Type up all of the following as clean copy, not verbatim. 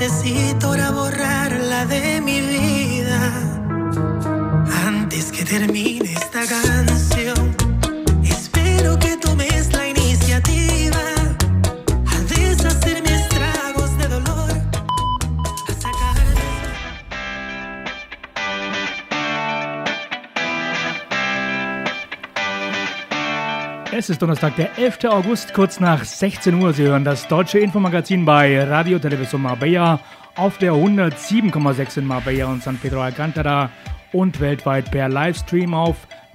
necesito ahora borrarla de mi vida. Antes que termine esta canción, espero que tomes la iniciativa a deshacerme estragos de dolor, a sacar. Es ist Donnerstag, der 11. August, kurz nach 16 Uhr. Sie hören das deutsche Infomagazin bei Radio Television Marbella auf der 107,6 in Marbella und San Pedro Alcántara und weltweit per Livestream auf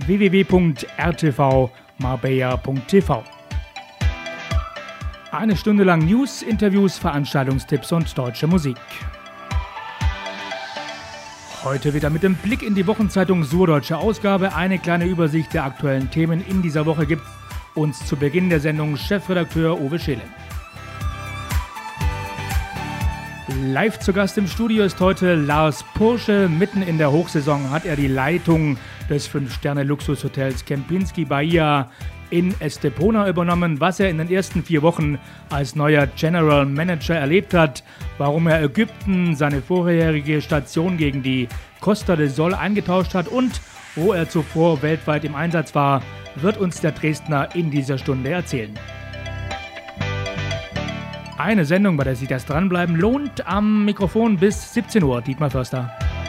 www.rtvmarbella.tv. Eine Stunde lang News, Interviews, Veranstaltungstipps und deutsche Musik. Heute wieder mit dem Blick in die Wochenzeitung Surdeutsche Ausgabe. Eine kleine Übersicht der aktuellen Themen in dieser Woche gibt uns zu Beginn der Sendung Chefredakteur Uwe Scheele. Live zu Gast im Studio ist heute Lars Pursche. Mitten in der Hochsaison hat er die Leitung des 5-Sterne-Luxushotels Kempinski Bahia in Estepona übernommen. Was er in den ersten 4 Wochen als neuer General Manager erlebt hat, warum er Ägypten, seine vorherige Station gegen die Costa del Sol, eingetauscht hat und wo er zuvor weltweit im Einsatz war, wird uns der Dresdner in dieser Stunde erzählen. Eine Sendung, bei der sich das Dranbleiben lohnt. Am Mikrofon bis 17 Uhr. Dietmar Förster.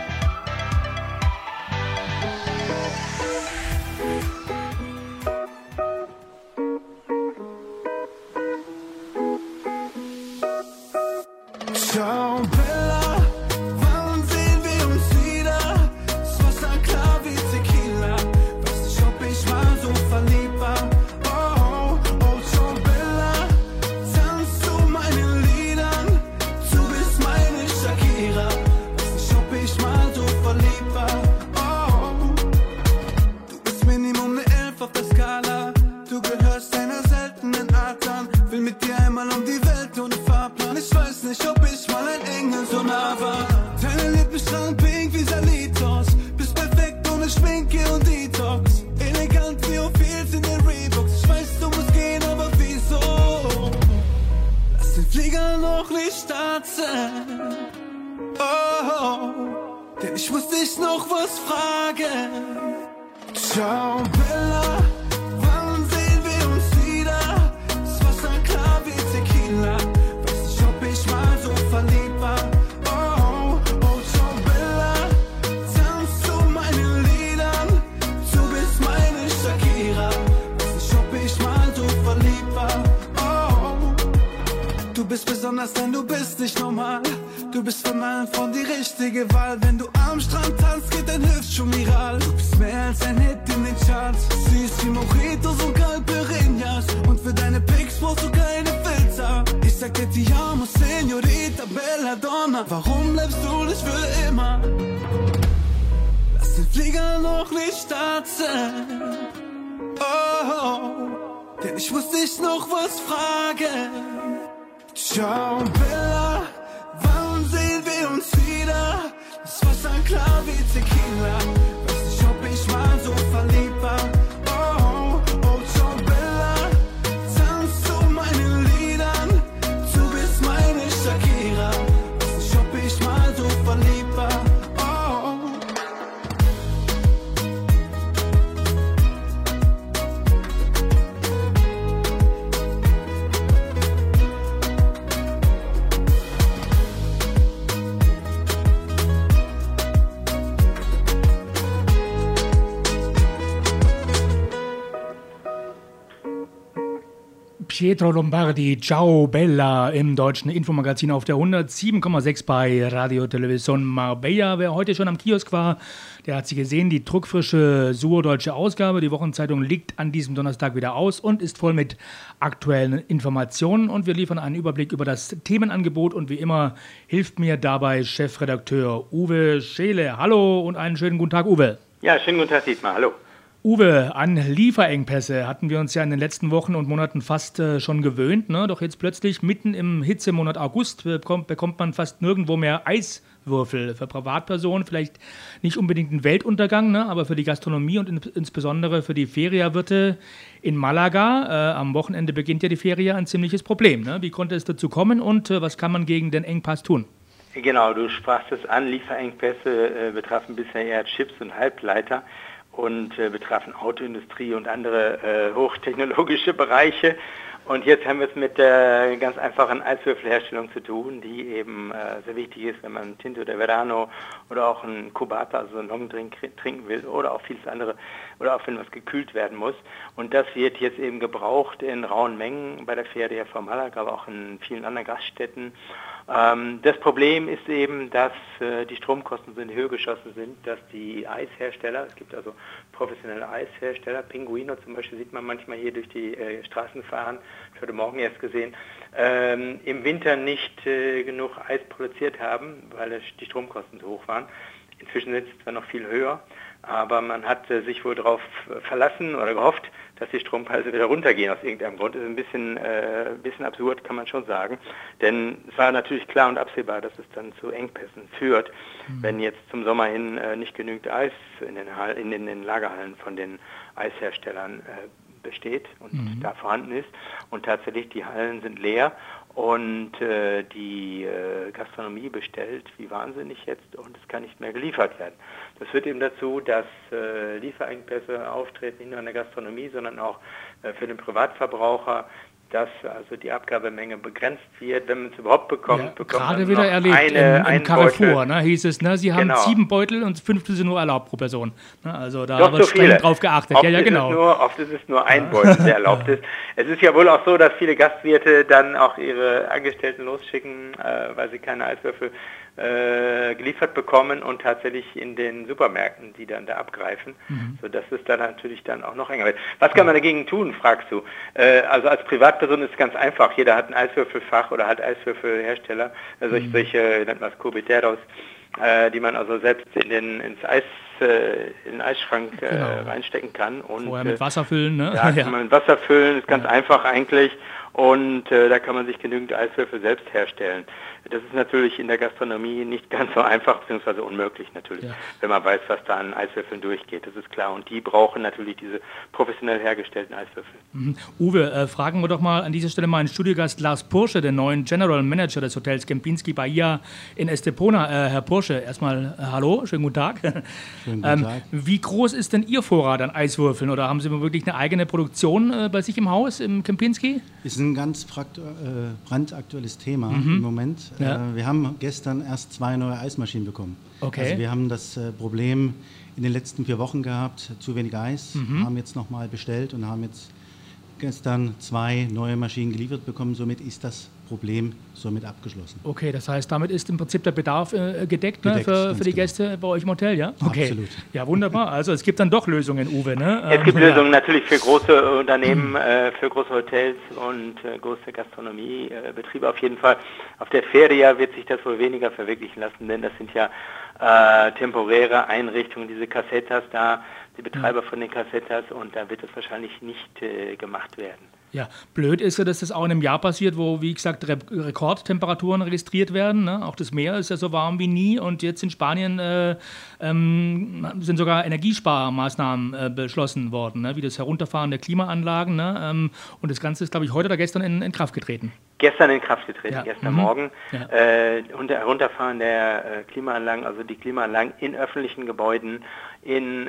Pietro Lombardi, Ciao Bella im deutschen Infomagazin auf der 107,6 bei Radio Television Marbella. Wer heute schon am Kiosk war, der hat sie gesehen. Die druckfrische Surdeutsche Ausgabe, die Wochenzeitung, liegt an diesem Donnerstag wieder aus und ist voll mit aktuellen Informationen. Und wir liefern einen Überblick über das Themenangebot. Und wie immer hilft mir dabei Chefredakteur Uwe Scheele. Hallo und einen schönen guten Tag, Uwe. Ja, schönen guten Tag, Dietmar. Hallo. Uwe, an Lieferengpässe hatten wir uns ja in den letzten Wochen und Monaten fast schon gewöhnt, ne? Doch jetzt plötzlich mitten im Hitzemonat August bekommt man fast nirgendwo mehr Eiswürfel. Für Privatpersonen vielleicht nicht unbedingt ein Weltuntergang, ne? Aber für die Gastronomie und insbesondere für die Ferienwirte in Malaga, am Wochenende beginnt ja die Ferie, ein ziemliches Problem, ne? Wie konnte es dazu kommen und was kann man gegen den Engpass tun? Genau, du sprachst es an, Lieferengpässe betrafen bisher eher Chips und Halbleiter und betrafen Autoindustrie und andere hochtechnologische Bereiche. Und jetzt haben wir es mit der ganz einfachen Eiswürfelherstellung zu tun, die eben sehr wichtig ist, wenn man Tinto de Verano oder auch einen Cubata, also einen Longdrink trinken will oder auch vieles andere oder auch wenn was gekühlt werden muss. Und das wird jetzt eben gebraucht in rauen Mengen bei der Feria von Malaga, aber auch in vielen anderen Gaststätten. Das Problem ist eben, dass die Stromkosten so in die Höhe geschossen sind, dass die Eishersteller, es gibt also professionelle Eishersteller, Pinguino zum Beispiel sieht man manchmal hier durch die Straßen fahren, ich habe heute Morgen erst gesehen, im Winter nicht genug Eis produziert haben, weil die Stromkosten so hoch waren. Inzwischen sind sie zwar noch viel höher, aber man hat sich wohl darauf verlassen oder gehofft, dass die Strompreise wieder runtergehen aus irgendeinem Grund. Das ist ein bisschen absurd, kann man schon sagen. Denn es war natürlich klar und absehbar, dass es dann zu Engpässen führt, wenn jetzt zum Sommer hin nicht genügend Eis in den Lagerhallen von den Eisherstellern besteht und da vorhanden ist. Und tatsächlich, die Hallen sind leer und die Gastronomie bestellt wie wahnsinnig jetzt und es kann nicht mehr geliefert werden. Das führt eben dazu, dass Lieferengpässe auftreten, nicht nur in der Gastronomie, sondern auch für den Privatverbraucher, dass also die Abgabemenge begrenzt wird, wenn man es überhaupt bekommt. Ja, bekommt gerade wieder erlebt im Carrefour, ne, hieß es, ne, sie haben 7 Beutel und 5 sind nur erlaubt pro Person. Ne, also da wird streng drauf geachtet. Oft ist es nur ein Beutel, der erlaubt ist. Es ist ja wohl auch so, dass viele Gastwirte dann auch ihre Angestellten losschicken, weil sie keine Eiswürfel geliefert bekommen und tatsächlich in den Supermärkten, die dann da abgreifen, sodass es dann natürlich dann auch noch enger wird. Was kann man dagegen tun, fragst du? Also als Privatperson ist es ganz einfach. Jeder hat ein Eiswürfelfach oder hat Eiswürfelhersteller, solche nennt man es Cubiteros, die man also selbst in den Eisschrank reinstecken kann. Und vorher mit Wasser füllen, ne? Ja, kann man mit Wasser füllen, ist ganz einfach eigentlich. Und da kann man sich genügend Eiswürfel selbst herstellen. Das ist natürlich in der Gastronomie nicht ganz so einfach, beziehungsweise unmöglich natürlich, wenn man weiß, was da an Eiswürfeln durchgeht. Das ist klar. Und die brauchen natürlich diese professionell hergestellten Eiswürfel. Uwe, fragen wir doch mal an dieser Stelle meinen Studiogast Lars Pursche, den neuen General Manager des Hotels Kempinski Bahia in Estepona. Herr Pursche, erstmal hallo, schönen guten Tag. Schönen guten Tag. Wie groß ist denn Ihr Vorrat an Eiswürfeln? Oder haben Sie wirklich eine eigene Produktion bei sich im Haus, im Kempinski? Ist ein ganz brandaktuelles Thema im Moment. Ja. Wir haben gestern erst 2 neue Eismaschinen bekommen. Okay. Also wir haben das Problem in den letzten 4 Wochen gehabt, zu wenig Eis, haben jetzt nochmal bestellt und haben jetzt gestern 2 neue Maschinen geliefert bekommen. Somit ist das Problem somit abgeschlossen. Okay, das heißt, damit ist im Prinzip der Bedarf gedeckt, ne, für die Gäste bei euch im Hotel, ja? Okay. Absolut. Ja, wunderbar. Also es gibt dann doch Lösungen, Uwe, ne? Es gibt Lösungen natürlich für große Unternehmen, für große Hotels und große Gastronomiebetriebe auf jeden Fall. Auf der Feria wird sich das wohl weniger verwirklichen lassen, denn das sind ja temporäre Einrichtungen, diese Casetas da, die Betreiber von den Casetas, und da wird es wahrscheinlich nicht gemacht werden. Ja, blöd ist ja, dass das auch in einem Jahr passiert, wo, wie gesagt, Rekordtemperaturen registriert werden. Ne? Auch das Meer ist ja so warm wie nie und jetzt in Spanien sind sogar Energiesparmaßnahmen beschlossen worden, ne? Wie das Herunterfahren der Klimaanlagen. Ne? Und das Ganze ist, glaube ich, heute oder gestern in Kraft getreten. Gestern in Kraft getreten, ja. Gestern Morgen. Ja. Herunterfahren der Klimaanlagen, also die Klimaanlagen in öffentlichen Gebäuden, in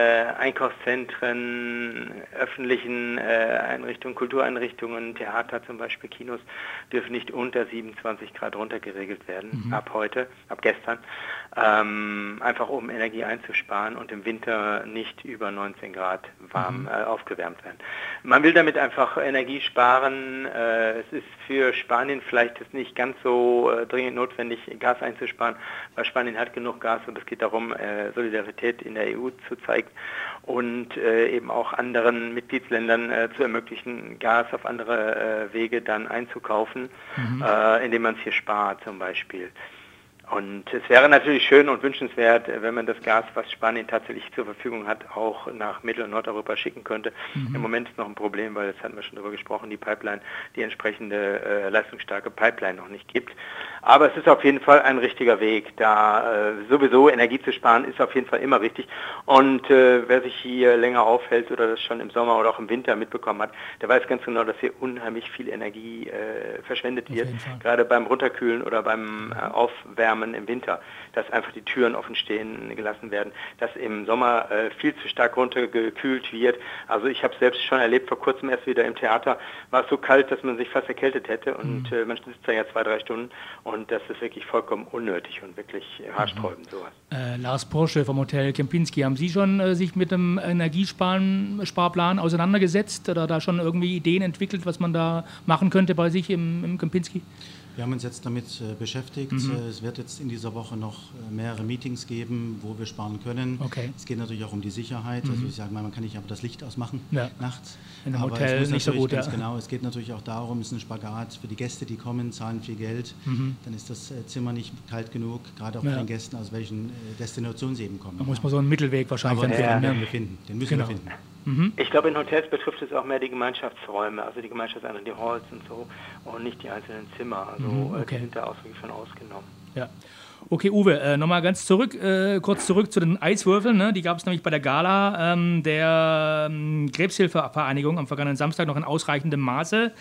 Einkaufszentren, öffentlichen Einrichtungen, Kultureinrichtungen, Theater zum Beispiel, Kinos, dürfen nicht unter 27 Grad runtergeregelt werden, ab gestern, einfach um Energie einzusparen und im Winter nicht über 19 Grad warm aufgewärmt werden. Man will damit einfach Energie sparen. Es ist für Spanien vielleicht ist nicht ganz so dringend notwendig, Gas einzusparen, weil Spanien hat genug Gas, und es geht darum, Solidarität in der EU zu zeigen und eben auch anderen Mitgliedsländern zu ermöglichen, Gas auf andere Wege dann einzukaufen, indem man es hier spart zum Beispiel. Und es wäre natürlich schön und wünschenswert, wenn man das Gas, was Spanien tatsächlich zur Verfügung hat, auch nach Mittel- und Nordeuropa schicken könnte. Im Moment ist noch ein Problem, weil, das hatten wir schon darüber gesprochen, die Pipeline, die entsprechende leistungsstarke Pipeline noch nicht gibt. Aber es ist auf jeden Fall ein richtiger Weg, da sowieso Energie zu sparen, ist auf jeden Fall immer richtig. Und wer sich hier länger aufhält oder das schon im Sommer oder auch im Winter mitbekommen hat, der weiß ganz genau, dass hier unheimlich viel Energie verschwendet wird, gerade beim Runterkühlen oder beim Aufwärmen im Winter, dass einfach die Türen offen stehen gelassen werden, dass im Sommer viel zu stark runtergekühlt wird. Also ich habe es selbst schon erlebt, vor kurzem erst wieder im Theater, war es so kalt, dass man sich fast erkältet hätte und man sitzt da ja 2-3 Stunden und das ist wirklich vollkommen unnötig und wirklich haarsträubend sowas. Lars Porsche vom Hotel Kempinski, haben Sie schon sich mit dem Energiesparplan auseinandergesetzt oder da schon irgendwie Ideen entwickelt, was man da machen könnte bei sich im Kempinski? Wir haben uns jetzt damit beschäftigt. Es wird jetzt in dieser Woche noch mehrere Meetings geben, wo wir sparen können. Okay. Es geht natürlich auch um die Sicherheit. Also ich sage mal, man kann nicht aber das Licht ausmachen nachts. In einem Hotel nicht so gut. Ganz genau. Es geht natürlich auch darum, es ist ein Spagat für die Gäste, die kommen, zahlen viel Geld. Dann ist das Zimmer nicht kalt genug, gerade auch für den Gästen, aus welchen Destinationen sie eben kommen. Da muss man so einen Mittelweg wahrscheinlich finden. Den müssen wir finden. Ich glaube, in Hotels betrifft es auch mehr die Gemeinschaftsräume, also die Gemeinschaftsräume, die Halls und so und nicht die einzelnen Zimmer. Also die sind da ausdrücklich von ausgenommen. Ja. Okay, Uwe, nochmal ganz kurz zurück zu den Eiswürfeln. Ne? Die gab es nämlich bei der Gala der Krebshilfevereinigung am vergangenen Samstag noch in ausreichendem Maße.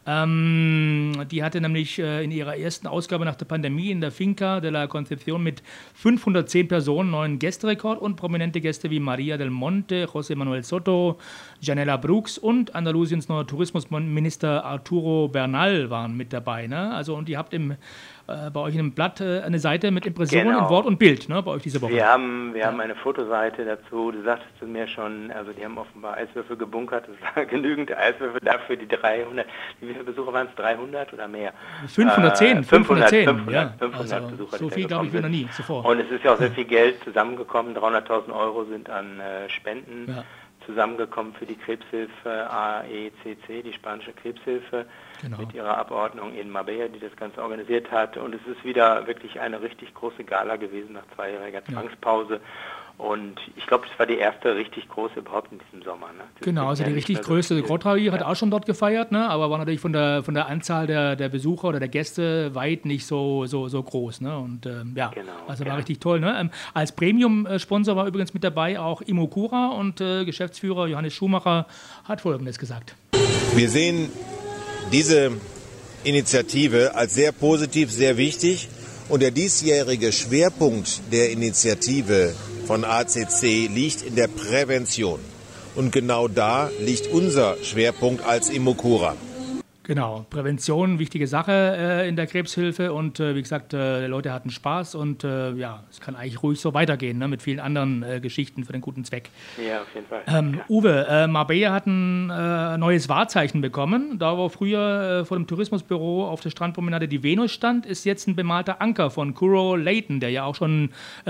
Die hatte nämlich in ihrer ersten Ausgabe nach der Pandemie in der Finca de la Concepción mit 510 Personen neuen Gästerekord und prominente Gäste wie María del Monte, José Manuel Soto, Janela Brooks und Andalusiens neuer Tourismusminister Arturo Bernal waren mit dabei. Ne? Also, und ihr habt bei euch in einem Blatt eine Seite mit Impressionen in Wort und Bild, ne, bei euch diese Woche. Wir haben eine Fotoseite dazu. Du sagtest zu mir schon, also die haben offenbar Eiswürfel gebunkert. Es war genügend Eiswürfel dafür, die 300. Wie viele Besucher waren es? 300 oder mehr? 510. 510 also Besucher. So viel, glaube ich, wie noch nie zuvor. Und es ist ja auch sehr viel Geld zusammengekommen. 300.000 € sind an Spenden zusammengekommen für die Krebshilfe AECC, die spanische Krebshilfe, mit ihrer Abordnung in Marbella, die das Ganze organisiert hat. Und es ist wieder wirklich eine richtig große Gala gewesen nach 2-jähriger Zwangspause. Und ich glaube, es war die erste richtig große überhaupt in diesem Sommer. Ne? Genau, also die richtig größte Grotraui hat auch schon dort gefeiert, ne? Aber war natürlich von der Anzahl der Besucher oder der Gäste weit nicht so groß. Ne? Und war richtig toll. Ne? Als Premium-Sponsor war übrigens mit dabei auch Imokura und Geschäftsführer Johannes Schumacher hat Folgendes gesagt. Wir sehen diese Initiative als sehr positiv, sehr wichtig. Und der diesjährige Schwerpunkt der Initiative von ACC liegt in der Prävention. Und genau da liegt unser Schwerpunkt als Imokura. Genau, Prävention, wichtige Sache in der Krebshilfe und wie gesagt, die Leute hatten Spaß und es kann eigentlich ruhig so weitergehen, ne, mit vielen anderen Geschichten für den guten Zweck. Ja, auf jeden Fall. Uwe, Marbella hat ein neues Wahrzeichen bekommen. Da wo früher vor dem Tourismusbüro auf der Strandpromenade die Venus stand, ist jetzt ein bemalter Anker von Curro Layton, der ja auch schon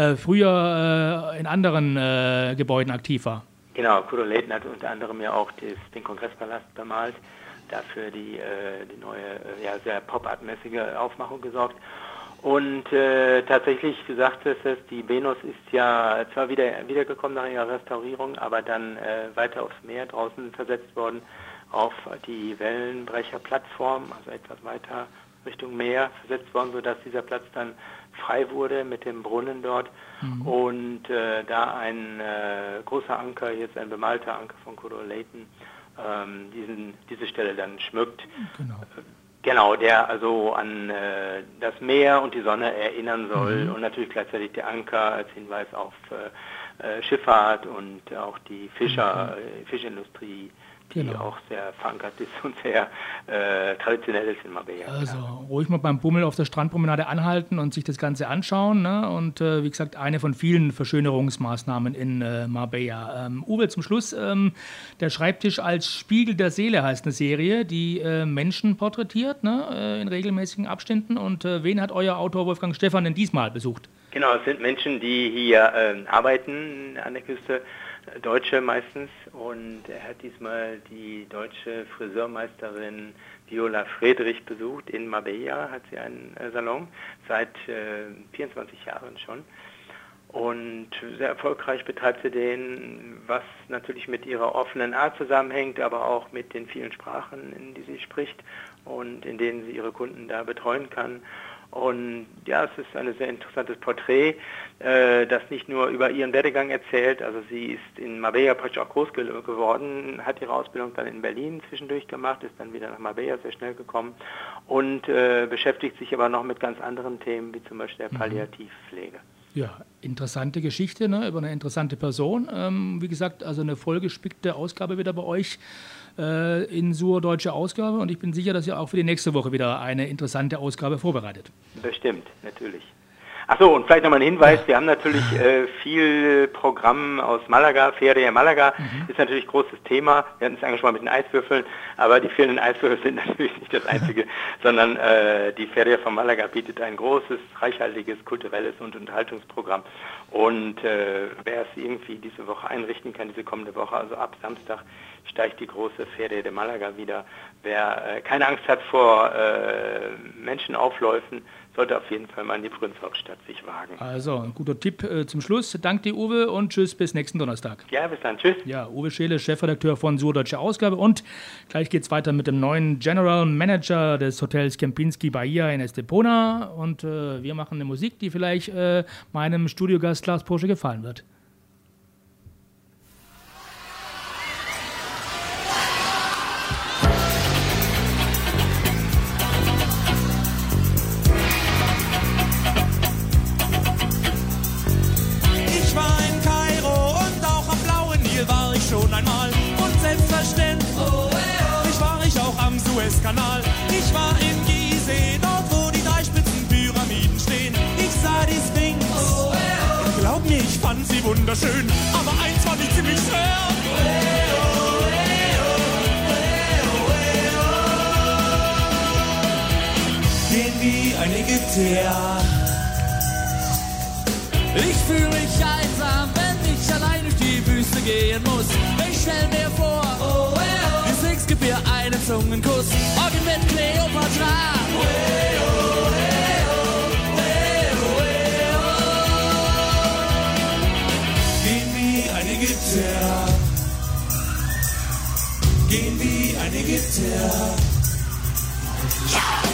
früher in anderen Gebäuden aktiv war. Genau, Curro Layton hat unter anderem ja auch den Kongresspalast bemalt. Dafür die neue, sehr pop-art-mäßige Aufmachung gesorgt. Und tatsächlich, wie gesagt, die Venus ist ja zwar wiedergekommen nach ihrer Restaurierung, aber dann weiter aufs Meer draußen versetzt worden, auf die Wellenbrecherplattform, also etwas weiter Richtung Meer versetzt worden, sodass dieser Platz dann frei wurde mit dem Brunnen dort. Und da ein großer Anker, jetzt ein bemalter Anker von Curro Layton, diese Stelle dann schmückt. Genau, der also an das Meer und die Sonne erinnern soll und natürlich gleichzeitig der Anker als Hinweis auf Schifffahrt und auch die Fischindustrie, die auch sehr verankert ist und sehr traditionell ist in Marbella. Also ruhig mal beim Bummel auf der Strandpromenade anhalten und sich das Ganze anschauen. Ne? Und wie gesagt, eine von vielen Verschönerungsmaßnahmen in Marbella. Uwe, zum Schluss, der Schreibtisch als Spiegel der Seele heißt eine Serie, die Menschen porträtiert, ne? In regelmäßigen Abständen. Und wen hat euer Autor Wolfgang Stephan denn diesmal besucht? Genau, es sind Menschen, die hier arbeiten an der Küste, Deutsche meistens, und er hat diesmal die deutsche Friseurmeisterin Viola Friedrich besucht. In Marbella hat sie einen Salon, seit 24 Jahren schon. Und sehr erfolgreich betreibt sie den, was natürlich mit ihrer offenen Art zusammenhängt, aber auch mit den vielen Sprachen, in die sie spricht und in denen sie ihre Kunden da betreuen kann. Und ja, es ist ein sehr interessantes Porträt, das nicht nur über ihren Werdegang erzählt. Also sie ist in Marbella praktisch auch groß geworden, hat ihre Ausbildung dann in Berlin zwischendurch gemacht, ist dann wieder nach Marbella sehr schnell gekommen und beschäftigt sich aber noch mit ganz anderen Themen, wie zum Beispiel der Palliativpflege. Ja, interessante Geschichte, ne, über eine interessante Person. Wie gesagt, also eine vollgespickte Ausgabe wieder bei euch in Sur Deutsche Ausgabe. Und ich bin sicher, dass ihr auch für die nächste Woche wieder eine interessante Ausgabe vorbereitet. Bestimmt, natürlich. Achso, und vielleicht nochmal ein Hinweis, wir haben natürlich viel Programm aus Malaga, Feria Malaga ist natürlich großes Thema, wir hatten es angesprochen mit den Eiswürfeln, aber die fehlenden Eiswürfel sind natürlich nicht das Einzige, sondern die Feria von Malaga bietet ein großes, reichhaltiges, kulturelles und Unterhaltungsprogramm und wer es irgendwie diese Woche einrichten kann, diese kommende Woche, also ab Samstag steigt die große Feria de Malaga wieder. Wer keine Angst hat vor Menschenaufläufen, sollte auf jeden Fall mal in die Provinzhauptstadt sich wagen. Also, ein guter Tipp zum Schluss. Danke dir, Uwe, und tschüss, bis nächsten Donnerstag. Ja, bis dann, tschüss. Ja, Uwe Scheele, Chefredakteur von Sur Deutsche Ausgabe, und gleich geht's weiter mit dem neuen General Manager des Hotels Kempinski Bahia in Estepona, und wir machen eine Musik, die vielleicht meinem Studiogast Lars Porsche gefallen wird. Kanal. Ich war in Gizeh, dort wo die 3 Spitzenpyramiden stehen. Ich sah die Sphinx, glaub mir, ich fand sie wunderschön, aber eins war nicht ziemlich schwer. Gehen wie ein Ägypter. Ich fühle mich einsam, wenn ich allein durch die Wüste gehen muss. Ich stell mir vor, die Sphinx gibt mir einen Zungenkuss. Orgel mit Kleopatra. Gehen wie ein Ägypter. Gehen wie ein Ägypter. Ja!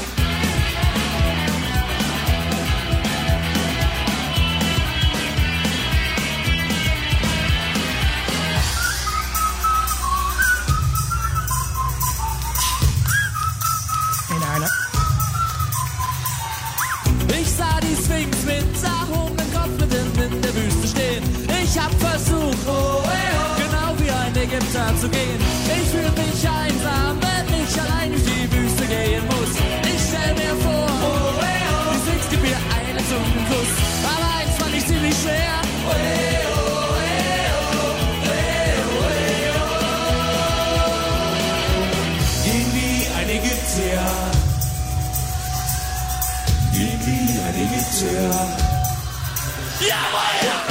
Ich sah die Sphinx mit erhobenem Kopf mitten in der Wüste stehen. Ich hab versucht, genau wie ein Ägypter zu gehen. Ich fühl mich einsam, wenn ich allein durch die Wüste gehen muss. Ich stell mir vor, die Sphinx gibt mir einen Zungenkuss, aber eins war nicht ziemlich schwer. Gehen wie ein Ägypter. Gehen wie ein Ägypter. Jawohl!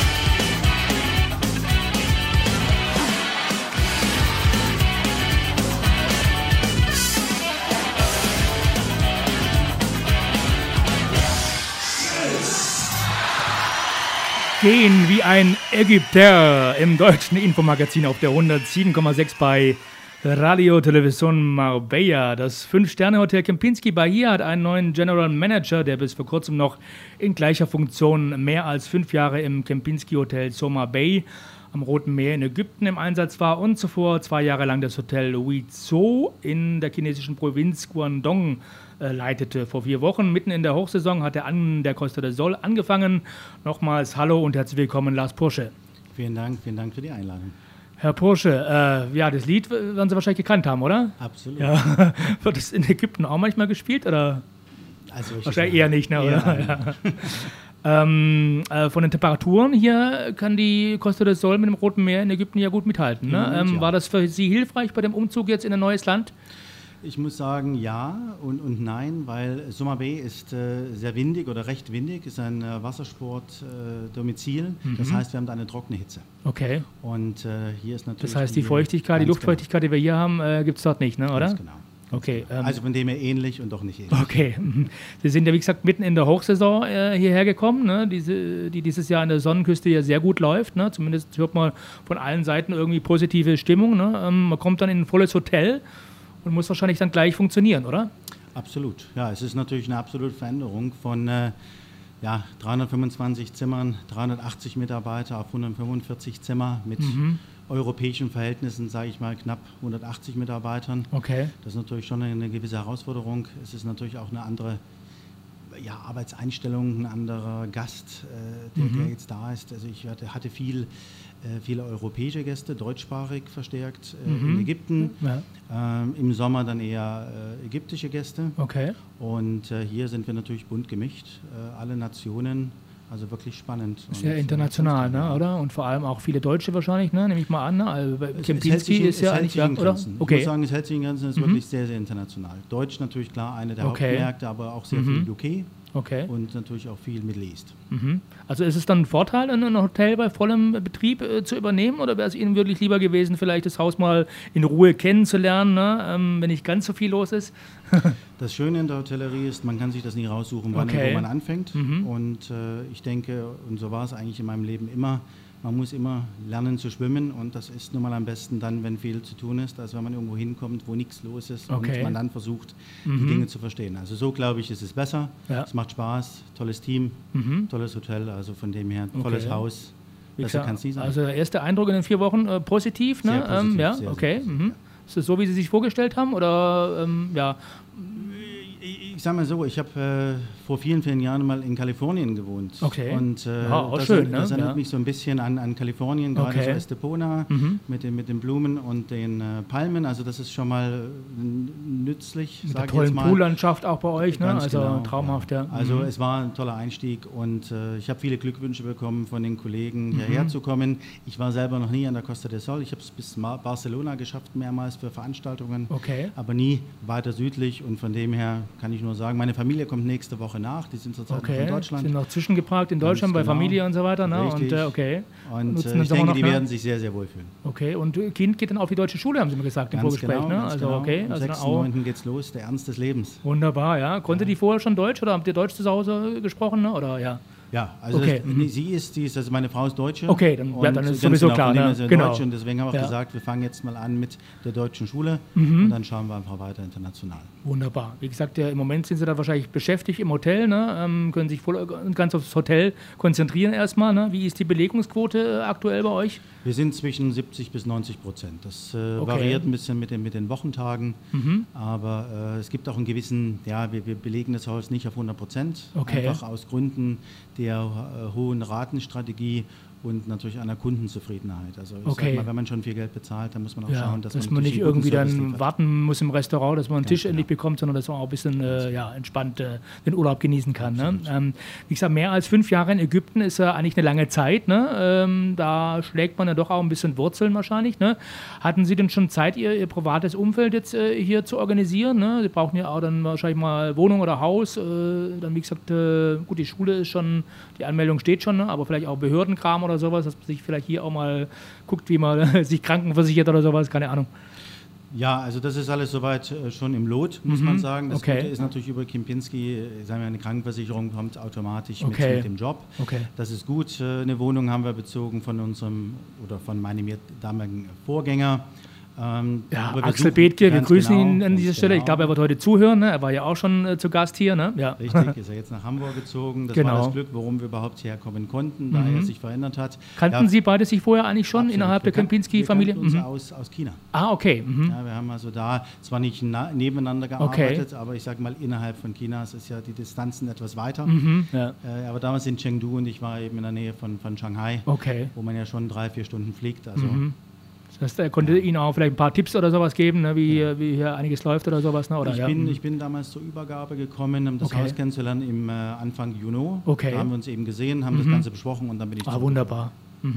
Gehen wie ein Ägypter im deutschen Infomagazin auf der 107,6 bei Radio Television Marbella. Das 5-Sterne-Hotel Kempinski Bahia hat einen neuen General Manager, der bis vor kurzem noch in gleicher Funktion mehr als 5 Jahre im Kempinski Hotel Soma Bay am Roten Meer in Ägypten im Einsatz war und zuvor 2 Jahre lang das Hotel Huizhou in der chinesischen Provinz Guangdong leitete. Vor 4 Wochen, mitten in der Hochsaison, hat er an der Costa del Sol angefangen. Nochmals Hallo und herzlich willkommen, Lars Porsche. Vielen Dank für die Einladung. Herr Porsche, ja, das Lied werden Sie wahrscheinlich gekannt haben, oder? Absolut. Ja. Wird es in Ägypten auch manchmal gespielt, oder? Also wahrscheinlich eher nicht, ne? Oder? Ja. Von den Temperaturen hier kann die Costa del Sol mit dem Roten Meer in Ägypten ja gut mithalten. Ne? Ja. War das für Sie hilfreich bei dem Umzug jetzt in ein neues Land? Ich muss sagen, ja und nein, weil Soma Bay ist sehr windig oder recht windig, ist ein Wassersport-Domizil. Das heißt, wir haben da eine trockene Hitze. Okay. Und hier ist natürlich. Das heißt, die Feuchtigkeit, die Luftfeuchtigkeit, die wir hier haben, gibt es dort nicht, ne, oder? Ganz genau. Okay. Also von dem her ähnlich und doch nicht ähnlich. Okay. Sie sind ja, wie gesagt, mitten in der Hochsaison hierher gekommen, ne? Die dieses Jahr an der Sonnenküste ja sehr gut läuft. Ne? Zumindest hört man von allen Seiten irgendwie positive Stimmung. Ne? Man kommt dann in ein volles Hotel und muss wahrscheinlich dann gleich funktionieren, oder? Absolut. Ja, es ist natürlich eine absolute Veränderung von 325 Zimmern, 380 Mitarbeiter auf 145 Zimmer mit europäischen Verhältnissen, sage ich mal, knapp 180 Mitarbeitern. Okay. Das ist natürlich schon eine gewisse Herausforderung. Es ist natürlich auch eine andere Arbeitseinstellung, ein anderer Gast, der jetzt da ist. Also ich hatte viele europäische Gäste, deutschsprachig verstärkt in Ägypten. Ja. Im Sommer dann eher ägyptische Gäste. Okay. Und hier sind wir natürlich bunt gemischt, alle Nationen. Also wirklich spannend. Sehr international, ne, oder? Und vor allem auch viele Deutsche wahrscheinlich, ne? Nehme ich mal an. Ne? Also Kempinski ist ja eigentlich, oder? Okay. Ich muss sagen, es hält sich in Grenzen, es ist wirklich sehr, sehr international. Deutsch natürlich klar, eine der Hauptmärkte, aber auch sehr viel UK. Okay. Und natürlich auch viel Middle East. Also ist es dann ein Vorteil, ein Hotel bei vollem Betrieb zu übernehmen, oder wäre es Ihnen wirklich lieber gewesen, vielleicht das Haus mal in Ruhe kennenzulernen, ne? Wenn nicht ganz so viel los ist? Das Schöne in der Hotellerie ist, man kann sich das nie raussuchen, wann und wo man anfängt. Und ich denke, und so war es eigentlich in meinem Leben immer, man muss immer lernen zu schwimmen, und das ist nun mal am besten dann, wenn viel zu tun ist, als wenn man irgendwo hinkommt, wo nichts los ist und man dann versucht, die Dinge zu verstehen. Also so, glaube ich, ist es besser. Ja. Es macht Spaß, tolles Team, tolles Hotel, also von dem her tolles Haus. Besser kann es nie sein. Also der erste Eindruck in den 4 Wochen positiv, ne? Sehr positiv, ja, sehr, okay. sehr positiv, Ist das so, wie Sie sich vorgestellt haben, oder ja? Ich sage mal so, ich habe vor vielen, vielen Jahren mal in Kalifornien gewohnt. Okay. Und das erinnert mich so ein bisschen an Kalifornien, gerade so Estepona mit den Blumen und den Palmen. Also das ist schon mal nützlich, mit der tollen Poollandschaft auch bei euch, ne? Ganz also genau, traumhaft, ja. Also es war ein toller Einstieg, und ich habe viele Glückwünsche bekommen von den Kollegen, hierher zu kommen. Ich war selber noch nie an der Costa del Sol. Ich habe es bis Barcelona geschafft, mehrmals für Veranstaltungen, aber nie weiter südlich, und von dem her kann ich nur sagen, meine Familie kommt nächste Woche nach, die sind zurzeit noch in Deutschland. Sind noch zwischengeparkt in Deutschland bei Familie und so weiter, ne? Richtig. Und ich denke, die werden sich sehr, sehr wohlfühlen. Okay, und Kind geht dann auf die deutsche Schule, haben Sie mir gesagt, im Vorgespräch, ne? Also okay. Am 6.9. geht's los, der Ernst des Lebens. Wunderbar, ja. Konnte die vorher schon Deutsch, oder habt ihr Deutsch zu Hause gesprochen, ne? Oder ja? Ja, also also meine Frau ist Deutsche. Okay, dann ist sowieso klar. Ne? Deutsch, und deswegen haben wir auch gesagt, wir fangen jetzt mal an mit der deutschen Schule und dann schauen wir einfach weiter international. Wunderbar. Wie gesagt, im Moment sind Sie da wahrscheinlich beschäftigt im Hotel, ne? Können sich voll und ganz aufs Hotel konzentrieren erstmal. Ne? Wie ist die Belegungsquote aktuell bei euch? Wir sind zwischen 70% bis 90%. Das variiert ein bisschen mit den Wochentagen, aber es gibt auch einen gewissen, wir belegen das Haus nicht auf 100%, einfach aus Gründen der hohen Ratenstrategie und natürlich einer Kundenzufriedenheit. Also ich sag mal, wenn man schon viel Geld bezahlt, dann muss man auch schauen, dass man nicht irgendwie dann warten muss im Restaurant, dass man einen Tisch endlich bekommt, sondern dass man auch ein bisschen entspannt den Urlaub genießen kann. Ne? Wie gesagt, mehr als 5 Jahre in Ägypten ist ja eigentlich eine lange Zeit. Ne? Da schlägt man ja doch auch ein bisschen Wurzeln wahrscheinlich. Ne? Hatten Sie denn schon Zeit, Ihr privates Umfeld jetzt hier zu organisieren? Ne? Sie brauchen ja auch dann wahrscheinlich mal Wohnung oder Haus. Dann wie gesagt, gut, die Schule ist schon, die Anmeldung steht schon, ne? Aber vielleicht auch Behördenkram oder sowas, dass man sich vielleicht hier auch mal guckt, wie man sich krankenversichert oder sowas, keine Ahnung. Ja, also das ist alles soweit schon im Lot, muss man sagen. Das Gute ist natürlich über Kempinski, sagen wir, eine Krankenversicherung kommt automatisch mit dem Job. Das ist gut. Eine Wohnung haben wir bezogen von meinem damaligen Vorgänger. Axel Bethke, wir grüßen ihn an dieser Stelle. Ich glaube, er wird heute zuhören. Ne? Er war ja auch schon zu Gast hier. Ne? Ja. Richtig, ist er jetzt nach Hamburg gezogen. Das war das Glück, warum wir überhaupt herkommen konnten, da er sich verändert hat. Kannten Sie beide sich vorher eigentlich schon innerhalb der Kempinski-Familie? Wir kannten uns aus China. Okay. Ja, wir haben also da zwar nicht nebeneinander gearbeitet, aber ich sage mal, innerhalb von Chinas ist ja die Distanzen etwas weiter. Aber damals in Chengdu, und ich war eben in der Nähe von Shanghai, wo man ja schon 3-4 Stunden fliegt. Also das heißt, er konnte Ihnen auch vielleicht ein paar Tipps oder sowas geben, ne, wie hier einiges läuft oder sowas? Ne? Oder, ich bin damals zur Übergabe gekommen, um das Haus kennenzulernen im Anfang Juni. Da haben wir uns eben gesehen, haben das Ganze besprochen, und dann bin ich wunderbar.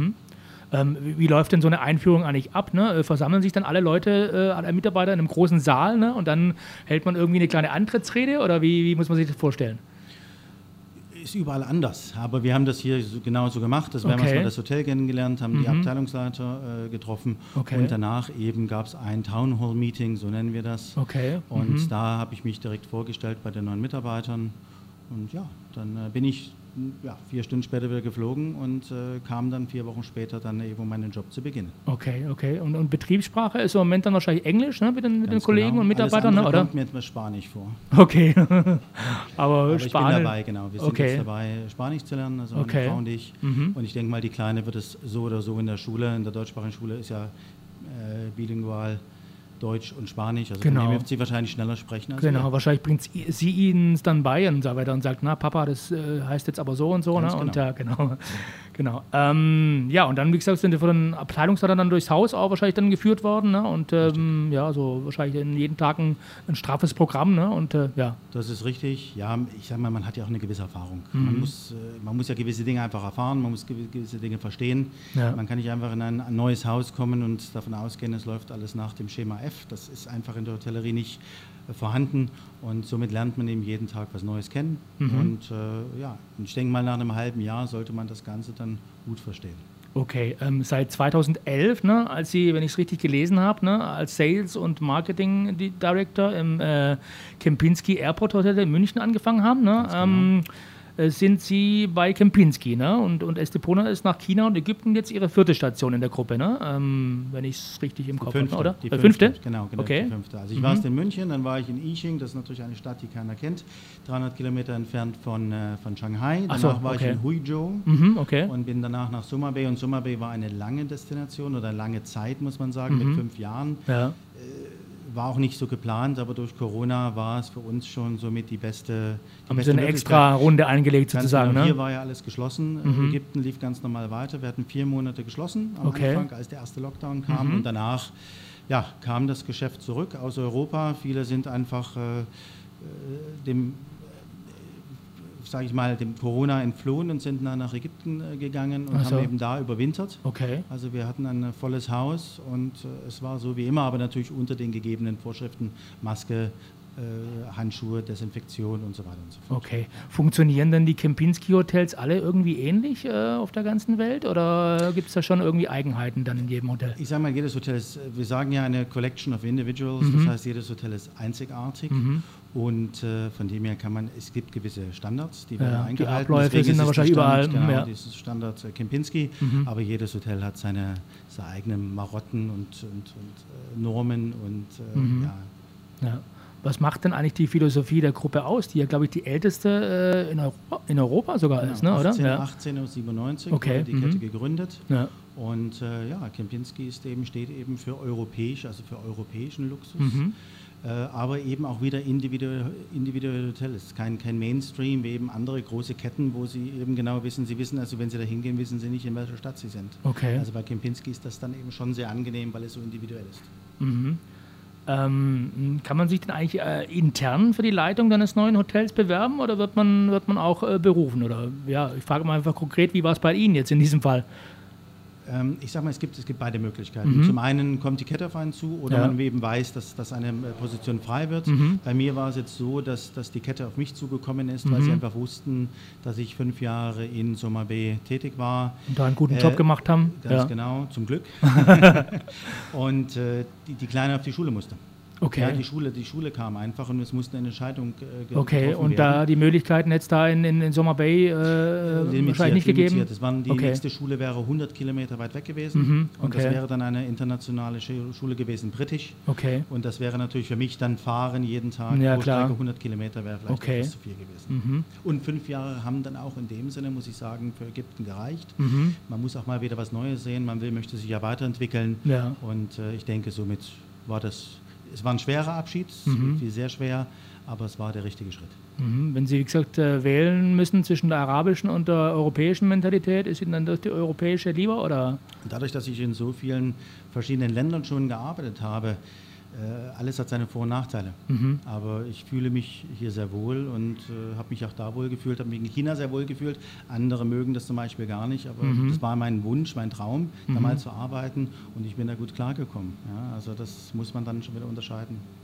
Wie läuft denn so eine Einführung eigentlich ab? Ne? Versammeln sich dann alle Leute, alle Mitarbeiter in einem großen Saal, ne? Und dann hält man irgendwie eine kleine Antrittsrede, oder wie muss man sich das vorstellen? ist überall anders. Aber wir haben das hier genauso gemacht. Wir haben erstmal das Hotel kennengelernt, haben die Abteilungsleiter getroffen und danach eben gab es ein Town Hall Meeting, so nennen wir das. Und da habe ich mich direkt vorgestellt bei den neuen Mitarbeitern. Und ja, dann bin ich 4 Stunden später wieder geflogen und kam dann 4 Wochen später dann eben, um meinen Job zu beginnen. Okay. Und Betriebssprache ist im Moment dann wahrscheinlich Englisch, ne, mit den Kollegen und Mitarbeitern, Alles oder? Kommt mir etwas Spanisch vor. Okay. aber ich bin dabei, genau. Wir sind jetzt dabei, Spanisch zu lernen, also meine Frau und ich. Und ich denke mal, die Kleine wird es so oder so in der Schule, in der deutschsprachigen Schule ist ja bilingual Deutsch und Spanisch, also von dem wird sie wahrscheinlich schneller sprechen als wir. Wahrscheinlich bringt sie ihnen es dann bei und so weiter und sagt, na Papa, das heißt jetzt aber so und so. Ne? Und genau. Und dann, wie gesagt, sind die von den Abteilungsleitern dann durchs Haus auch wahrscheinlich dann geführt worden. Ne? Und so wahrscheinlich jeden Tag ein straffes Programm. Ne? Und Das ist richtig. Ja, ich sag mal, man hat ja auch eine gewisse Erfahrung. Man muss ja gewisse Dinge einfach erfahren, man muss gewisse Dinge verstehen. Ja. Man kann nicht einfach in ein neues Haus kommen und davon ausgehen, es läuft alles nach dem Schema F. Das ist einfach in der Hotellerie nicht vorhanden und somit lernt man eben jeden Tag was Neues kennen. Und ich denke mal, nach einem halben Jahr sollte man das Ganze dann gut verstehen. Okay, seit 2011, ne, als Sie, wenn ich es richtig gelesen habe, ne, als Sales- und Marketing Director im Kempinski Airport Hotel in München angefangen haben, ne, sind Sie bei Kempinski, ne? Und Estepona ist nach China und Ägypten jetzt Ihre 4. Station in der Gruppe, ne? Wenn ich es richtig im Kopf habe, oder? Die 5. Genau, okay. Die 5. Also ich war erst in München, dann war ich in Yiching, das ist natürlich eine Stadt, die keiner kennt, 300 Kilometer entfernt von Shanghai. Danach war ich in Huizhou und bin danach nach Suma Bay. Und Suma Bay war eine lange Destination oder lange Zeit, muss man sagen, mit 5 Jahren. Ja. War auch nicht so geplant, aber durch Corona war es für uns schon somit die beste. Haben Sie eine extra Runde eingelegt sozusagen? Genau, hier war ja alles geschlossen. Ägypten lief ganz normal weiter. Wir hatten 4 Monate geschlossen am Anfang, als der erste Lockdown kam. Und danach kam das Geschäft zurück aus Europa. Viele sind einfach dem Corona entflohen und sind nach Ägypten gegangen und haben eben da überwintert. Okay. Also wir hatten ein volles Haus und es war so wie immer, aber natürlich unter den gegebenen Vorschriften, Maske, Handschuhe, Desinfektion und so weiter und so fort. Okay. Funktionieren denn die Kempinski-Hotels alle irgendwie ähnlich auf der ganzen Welt oder gibt es da schon irgendwie Eigenheiten dann in jedem Hotel? Ich sage mal, jedes Hotel ist, wir sagen ja eine Collection of Individuals, das heißt, jedes Hotel ist einzigartig und von dem her es gibt gewisse Standards, die werden eingehalten. Die Abläufe sind da wahrscheinlich überall. Genau, dieses Standard Kempinski, aber jedes Hotel hat seine eigenen Marotten und Normen und Was macht denn eigentlich die Philosophie der Gruppe aus, die ja, glaube ich, die älteste in Europa sogar ist, ne, oder? 1897 wurde die Kette gegründet. Ja. Und Kempinski steht eben für europäisch, also für europäischen Luxus, aber eben auch wieder individuelle Hotels. Kein Mainstream, wie eben andere große Ketten, wo Sie eben genau wissen, also wenn Sie da hingehen, wissen Sie nicht, in welcher Stadt Sie sind. Okay. Also bei Kempinski ist das dann eben schon sehr angenehm, weil es so individuell ist. Kann man sich denn eigentlich intern für die Leitung deines neuen Hotels bewerben oder wird man auch berufen? Oder ich frage mal einfach konkret, wie war es bei Ihnen jetzt in diesem Fall? Ich sage mal, es gibt beide Möglichkeiten. Zum einen kommt die Kette auf einen zu oder man eben weiß, dass eine Position frei wird. Bei mir war es jetzt so, dass die Kette auf mich zugekommen ist, weil sie einfach wussten, dass ich 5 Jahre in Suma Bay tätig war. Und da einen guten Job gemacht haben. Ganz genau, zum Glück. Und die Kleine auf die Schule musste. Okay. Ja, die Schule kam einfach und es musste eine Entscheidung getroffen werden. Und da die Möglichkeiten jetzt da in Suma Bay wahrscheinlich nicht gegeben? Die nächste Schule wäre 100 Kilometer weit weg gewesen und das wäre dann eine internationale Schule gewesen, britisch. Okay. Und das wäre natürlich für mich dann Fahren jeden Tag pro Strecke 100 Kilometer wäre vielleicht etwas zu viel gewesen. Und 5 Jahre haben dann auch in dem Sinne, muss ich sagen, für Ägypten gereicht. Man muss auch mal wieder was Neues sehen, möchte sich ja weiterentwickeln und ich denke, somit war es war ein schwerer Abschied, sehr schwer, aber es war der richtige Schritt. Wenn Sie, wie gesagt, wählen müssen zwischen der arabischen und der europäischen Mentalität, ist Ihnen dann das die europäische lieber? Oder? Dadurch, dass ich in so vielen verschiedenen Ländern schon gearbeitet habe, alles hat seine Vor- und Nachteile. Aber ich fühle mich hier sehr wohl und habe mich auch da wohl gefühlt, habe mich in China sehr wohl gefühlt. Andere mögen das zum Beispiel gar nicht, aber das war mein Wunsch, mein Traum, da mal zu arbeiten und ich bin da gut klargekommen. Ja, also das muss man dann schon wieder unterscheiden.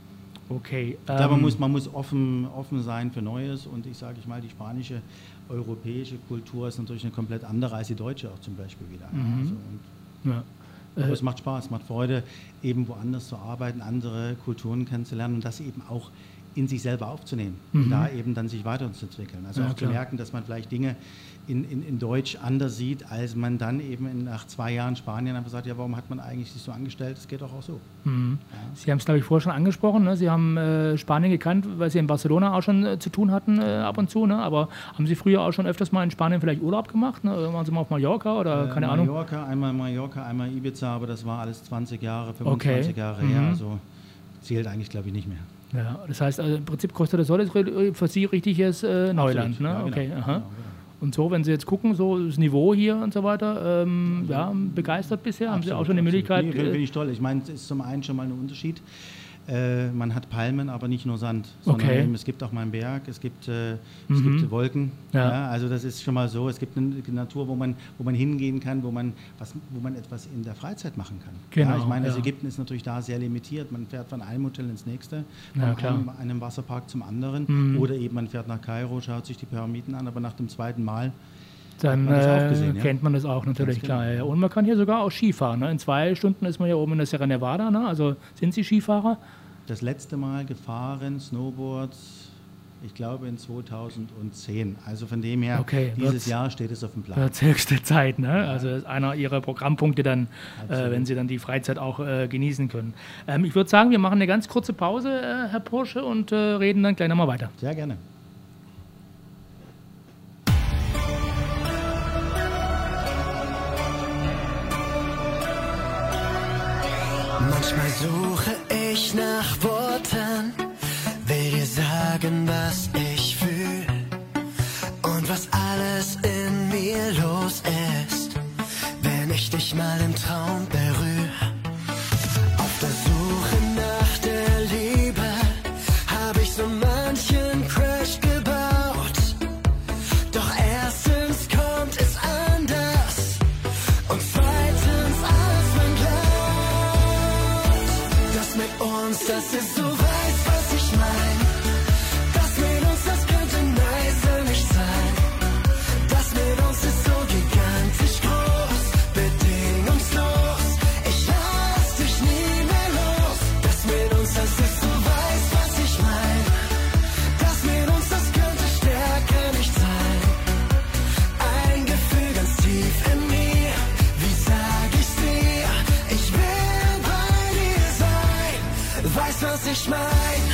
Okay. Ich glaube, man muss offen sein für Neues und die spanische, europäische Kultur ist natürlich eine komplett andere als die deutsche auch zum Beispiel wieder. Aber es macht Spaß, es macht Freude, eben woanders zu arbeiten, andere Kulturen kennenzulernen und das eben auch in sich selber aufzunehmen und da eben dann sich weiterzuentwickeln. Also auch zu merken, dass man vielleicht Dinge in Deutsch anders sieht, als man dann eben nach 2 Jahren Spanien einfach sagt, ja, warum hat man eigentlich sich so angestellt? Das geht doch auch so. Ja. Sie haben es, glaube ich, vorher schon angesprochen. Ne? Sie haben Spanien gekannt, weil Sie in Barcelona auch schon zu tun hatten ab und zu. Ne? Aber haben Sie früher auch schon öfters mal in Spanien vielleicht Urlaub gemacht? Ne? Waren Sie mal auf Mallorca oder keine Ahnung? Mallorca, einmal Ibiza, aber das war alles 20 Jahre, 25 Jahre her. Also zählt eigentlich, glaube ich, nicht mehr. Ja, das heißt, also im Prinzip Costa del Sol ist für Sie richtiges Neuland. Ne? Ja, okay, genau. aha. Genau. Und so, wenn Sie jetzt gucken, so das Niveau hier und so weiter, begeistert bisher? Haben Sie auch schon die Möglichkeit? Nee, finde ich toll. Ich meine, es ist zum einen schon mal ein Unterschied. Man hat Palmen, aber nicht nur Sand, sondern eben, es gibt auch mal einen Berg, es gibt Wolken. Ja, also das ist schon mal so. Es gibt eine Natur, wo man hingehen kann, wo man etwas in der Freizeit machen kann. Genau, ja, ich meine, das Ägypten ist natürlich da sehr limitiert. Man fährt von einem Hotel ins nächste, von einem Wasserpark zum anderen. Oder eben man fährt nach Kairo, schaut sich die Pyramiden an, aber nach dem zweiten Mal dann kennt man das auch natürlich, klar. Ja. Und man kann hier sogar auch Skifahren. Ne? In 2 Stunden ist man hier oben in der Sierra Nevada. Ne? Also sind Sie Skifahrer? Das letzte Mal gefahren, Snowboards, ich glaube in 2010. Also von dem her, dieses Jahr steht es auf dem Plan. Das ist höchste Zeit. Ne? Also das ist einer Ihrer Programmpunkte dann, wenn Sie dann die Freizeit auch genießen können. Ich würde sagen, wir machen eine ganz kurze Pause, Herr Porsche, und reden dann gleich nochmal weiter. Sehr gerne. Manchmal suche ich nach Worten, will dir sagen, was ich fühl und was alles in mir los ist, wenn ich dich mal im Traum berühre. Auf der Suche nach der Liebe habe ich so manchen Crash gebaut, doch erstens kommt es anders und zweitens als man glaubt. Das mit uns, das ist so weiß, was ich mein. Das mit uns, das könnte nicer nicht sein. Das mit uns ist so gigantisch groß, bedingungslos. Ich lass dich nie mehr los. Das mit uns, das ist so weiß, was ich mein. Das mit uns, das könnte stärker nicht sein. Ein Gefühl ganz tief in mir. Wie sag ich's dir? Ich will bei dir sein. Weißt, was ich mein?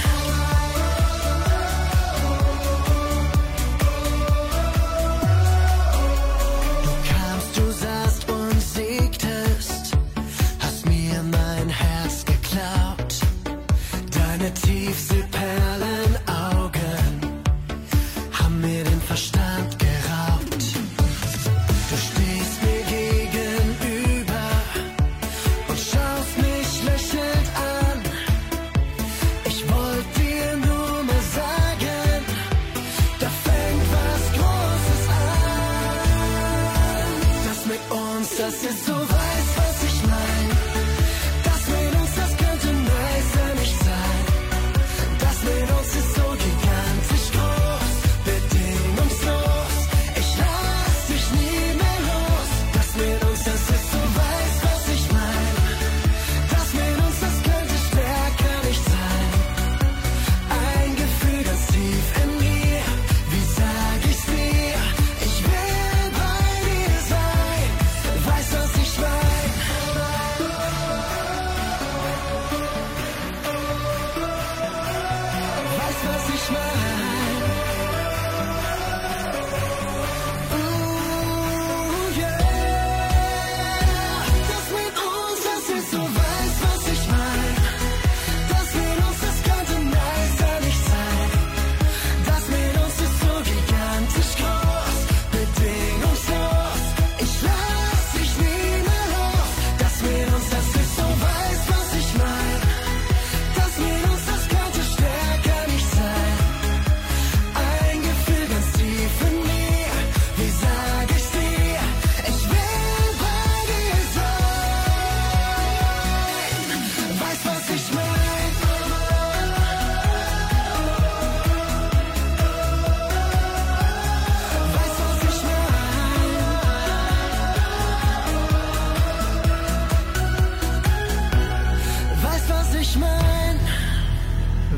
Du kamst, du saßt und siegtest, hast mir mein Herz geklaut. Deine Tiefseeperlenaugen haben mir den Verstand geraubt. Du stehst mir gegenüber und schaust mich lächelnd an. Ich wollte dir nur mal sagen, da fängt was Großes an. Das mit uns, das ist so weiß, was ich mein. Das mit uns, das könnte nicer nicht sein. Das mit uns ist so gigantisch groß, bedingungslos. Ich lass dich nie mehr los. Das mit uns, das ist so weiß, was ich mein. Das mit uns, das könnte stärker nicht sein. Ein Gefühl ganz tief in mir. Wie sag ich's dir? Ich will bei dir sein. Weißt, was ich mein?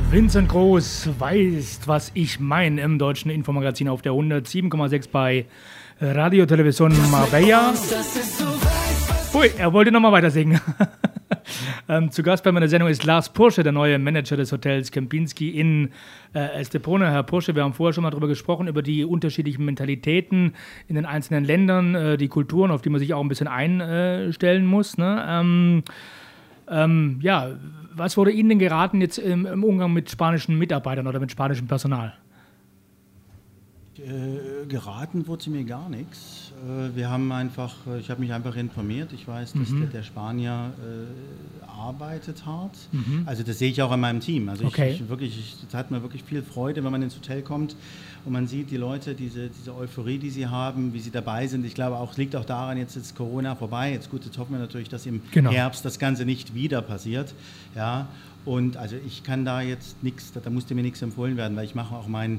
Vincent Groß weiß, was ich meine im deutschen Infomagazin auf der 107,6 bei Radio Television Marbella. Ui, er wollte nochmal weiter singen. Zu Gast bei meiner Sendung ist Lars Pursche, der neue Manager des Hotels Kempinski in Estepona. Herr Pursche, wir haben vorher schon mal darüber gesprochen, über die unterschiedlichen Mentalitäten in den einzelnen Ländern, die Kulturen, auf die man sich auch ein bisschen einstellen muss. Ne? Ja, was wurde Ihnen denn geraten jetzt im Umgang mit spanischen Mitarbeitern oder mit spanischem Personal? Geraten wurde mir gar nichts. Ich habe mich einfach informiert. Ich weiß, dass der Spanier arbeitet hart. Also das sehe ich auch an meinem Team. Also es hat mir wirklich viel Freude, wenn man ins Hotel kommt und man sieht die Leute, diese Euphorie, die sie haben, wie sie dabei sind. Ich glaube auch, es liegt auch daran, jetzt ist Corona vorbei. Jetzt hoffen wir natürlich, dass im Herbst das Ganze nicht wieder passiert. Ja, und also ich kann da jetzt nichts, da musste mir nichts empfohlen werden, weil ich mache auch meine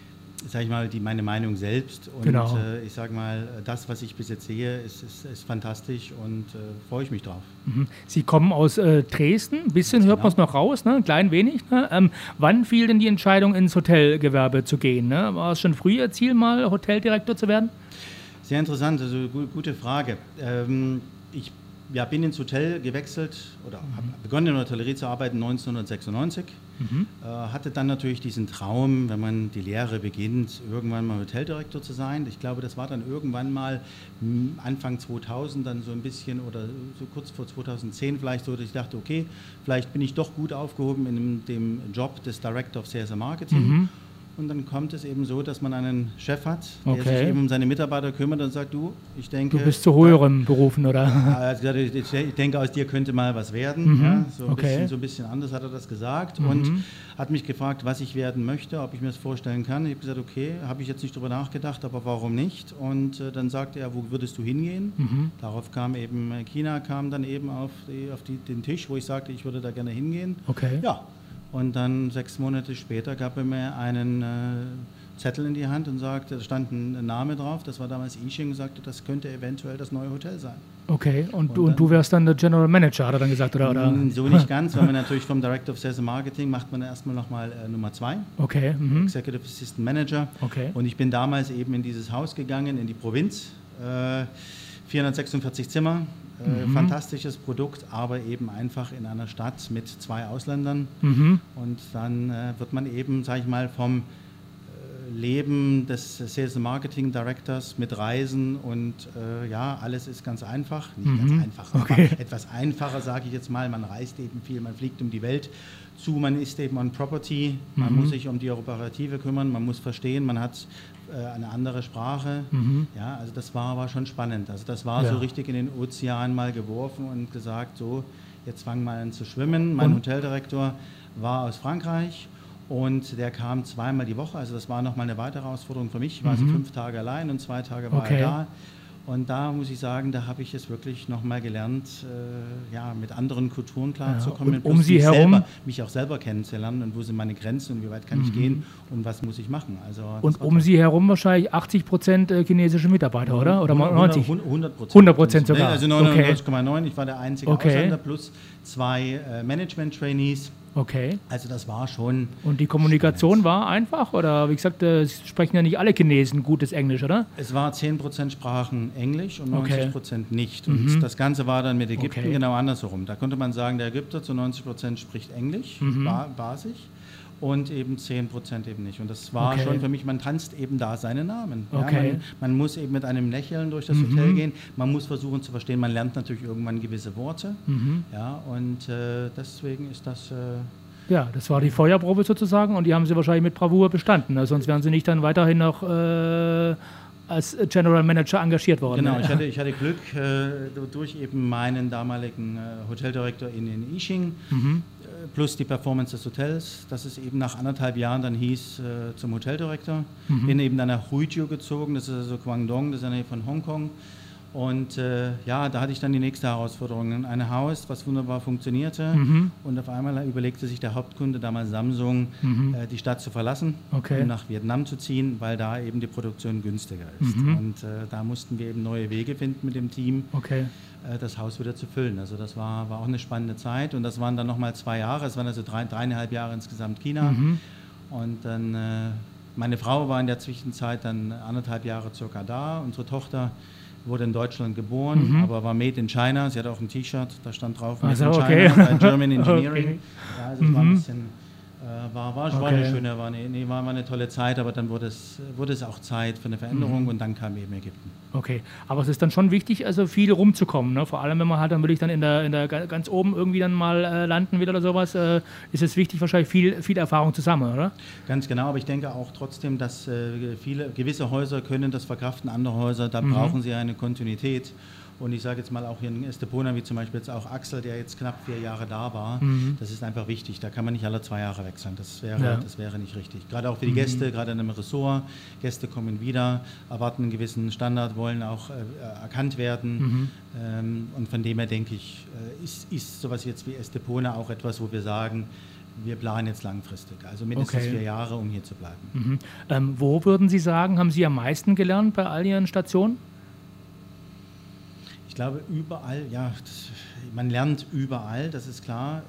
Meinung selbst und ich sage mal, das, was ich bis jetzt sehe, ist fantastisch und freue ich mich drauf. Sie kommen aus Dresden, ein bisschen hört man es noch raus, ne? Ein klein wenig. Ne? Wann fiel denn die Entscheidung, ins Hotelgewerbe zu gehen? Ne? War es schon früh Ihr Ziel, mal Hoteldirektor zu werden? Sehr interessant, also gute Frage. Ich bin ins Hotel gewechselt oder habe begonnen in der Hotellerie zu arbeiten 1996. Hatte dann natürlich diesen Traum, wenn man die Lehre beginnt, irgendwann mal Hoteldirektor zu sein. Ich glaube, das war dann irgendwann mal Anfang 2000 dann so ein bisschen oder so kurz vor 2010 vielleicht so, dass ich dachte, okay, vielleicht bin ich doch gut aufgehoben in dem Job des Director of Sales and Marketing. Und dann kommt es eben so, dass man einen Chef hat, der sich eben um seine Mitarbeiter kümmert und sagt, ich denke... Du bist zu höherem berufen, oder? Also ich denke, aus dir könnte mal was werden. Ja, so ein bisschen anders hat er das gesagt und hat mich gefragt, was ich werden möchte, ob ich mir das vorstellen kann. Ich habe gesagt, okay, habe ich jetzt nicht drüber nachgedacht, aber warum nicht? Und dann sagte er, wo würdest du hingehen? Darauf kam eben China, kam dann eben auf den Tisch, wo ich sagte, ich würde da gerne hingehen. Ja. Und dann 6 Monate später gab er mir einen Zettel in die Hand und sagte, da stand ein Name drauf, das war damals Yixing, und sagte, das könnte eventuell das neue Hotel sein. Okay, und du wärst dann der General Manager, hat er dann gesagt, oder? So nicht ganz, weil man natürlich vom Director of Sales and Marketing macht man erstmal nochmal Nummer 2, Executive Assistant Manager. Und ich bin damals eben in dieses Haus gegangen, in die Provinz, 446 Zimmer. Fantastisches Produkt, aber eben einfach in einer Stadt mit 2 Ausländern. Und dann wird man eben, sage ich mal, vom Leben des Sales and Marketing Directors mit Reisen und alles ist ganz einfach. Nicht ganz einfach, aber etwas einfacher, sage ich jetzt mal. Man reist eben viel, man fliegt um die Welt zu, man ist eben on Property, man muss sich um die Operative kümmern, man muss verstehen, man hat eine andere Sprache. Ja, also das war schon spannend. Also das war so richtig in den Ozean mal geworfen und gesagt, so, jetzt fangen wir an zu schwimmen. Mein Hoteldirektor war aus Frankreich und der kam 2-mal die Woche. Also das war nochmal eine weitere Herausforderung für mich. Ich war 5 Tage allein und 2 Tage war er da. Und da muss ich sagen, da habe ich es wirklich nochmal gelernt, mit anderen Kulturen klarzukommen. Und Sie herum mich auch selber kennenzulernen und wo sind meine Grenzen und wie weit kann ich gehen und was muss ich machen. Also, und Sie herum wahrscheinlich 80% chinesische Mitarbeiter, oder? Oder 90? 100%. 100% sogar? Also 99,9. Ich war der einzige Ausländer plus 2 Management-Trainees. Also das war schon... Und die Kommunikation war einfach? Oder wie gesagt, sprechen ja nicht alle Chinesen gutes Englisch, oder? Es war 10% sprachen Englisch und 90% nicht. Und das Ganze war dann mit Ägypten genau andersherum. Da konnte man sagen, der Ägypter zu 90% spricht Englisch, basisch, und eben 10% eben nicht. Und das war schon für mich, man tanzt eben da seinen Namen. Ja, man muss eben mit einem Lächeln durch das Hotel gehen, man muss versuchen zu verstehen, man lernt natürlich irgendwann gewisse Worte. Ja, und deswegen ist das... das war die Feuerprobe sozusagen und die haben Sie wahrscheinlich mit Bravour bestanden. Also sonst wären Sie nicht dann weiterhin noch als General Manager engagiert worden. Genau, ich hatte Glück durch eben meinen damaligen Hoteldirektor in Yixing, plus die Performance des Hotels, dass es eben nach 1,5 Jahren dann hieß zum Hoteldirektor. Bin eben dann nach Huizhou gezogen, das ist also Guangdong, das ist in der Nähe von Hongkong. Und ja, da hatte ich dann die nächste Herausforderung. Ein Haus, was wunderbar funktionierte. Und auf einmal überlegte sich der Hauptkunde, damals Samsung, die Stadt zu verlassen und nach Vietnam zu ziehen, weil da eben die Produktion günstiger ist. Und da mussten wir eben neue Wege finden mit dem Team, das Haus wieder zu füllen. Also das war auch eine spannende Zeit. Und das waren dann nochmal 2 Jahre. Es waren also 3,5 Jahre insgesamt China. Und dann, meine Frau war in der Zwischenzeit dann 1,5 Jahre circa da. Unsere Tochter wurde in Deutschland geboren, aber war made in China. Sie hatte auch ein T-Shirt, da stand drauf, made in China, German Engineering. Ja, also es war ein bisschen, war eine tolle Zeit, aber dann wurde es auch Zeit für eine Veränderung und dann kam eben Ägypten. Okay, aber es ist dann schon wichtig, also viel rumzukommen, ne? Vor allem, wenn man halt dann wirklich dann in der ganz oben irgendwie dann mal landen will oder sowas, ist es wichtig, wahrscheinlich viel Erfahrung zu sammeln, oder? Ganz genau, aber ich denke auch trotzdem, dass gewisse Häuser können das verkraften, andere Häuser, da brauchen sie eine Kontinuität. Und ich sage jetzt mal auch hier in Estepona, wie zum Beispiel jetzt auch Axel, der jetzt knapp 4 Jahre da war, das ist einfach wichtig. Da kann man nicht alle 2 Jahre wechseln. Das wäre nicht richtig. Gerade auch für die Gäste, gerade in einem Ressort. Gäste kommen wieder, erwarten einen gewissen Standard, wollen auch erkannt werden. Und von dem her denke ich, ist sowas jetzt wie Estepona auch etwas, wo wir sagen, wir planen jetzt langfristig, also mindestens 4 Jahre, um hier zu bleiben. Wo würden Sie sagen, haben Sie am meisten gelernt bei all Ihren Stationen? Ich glaube, überall, ja, man lernt überall, das ist klar.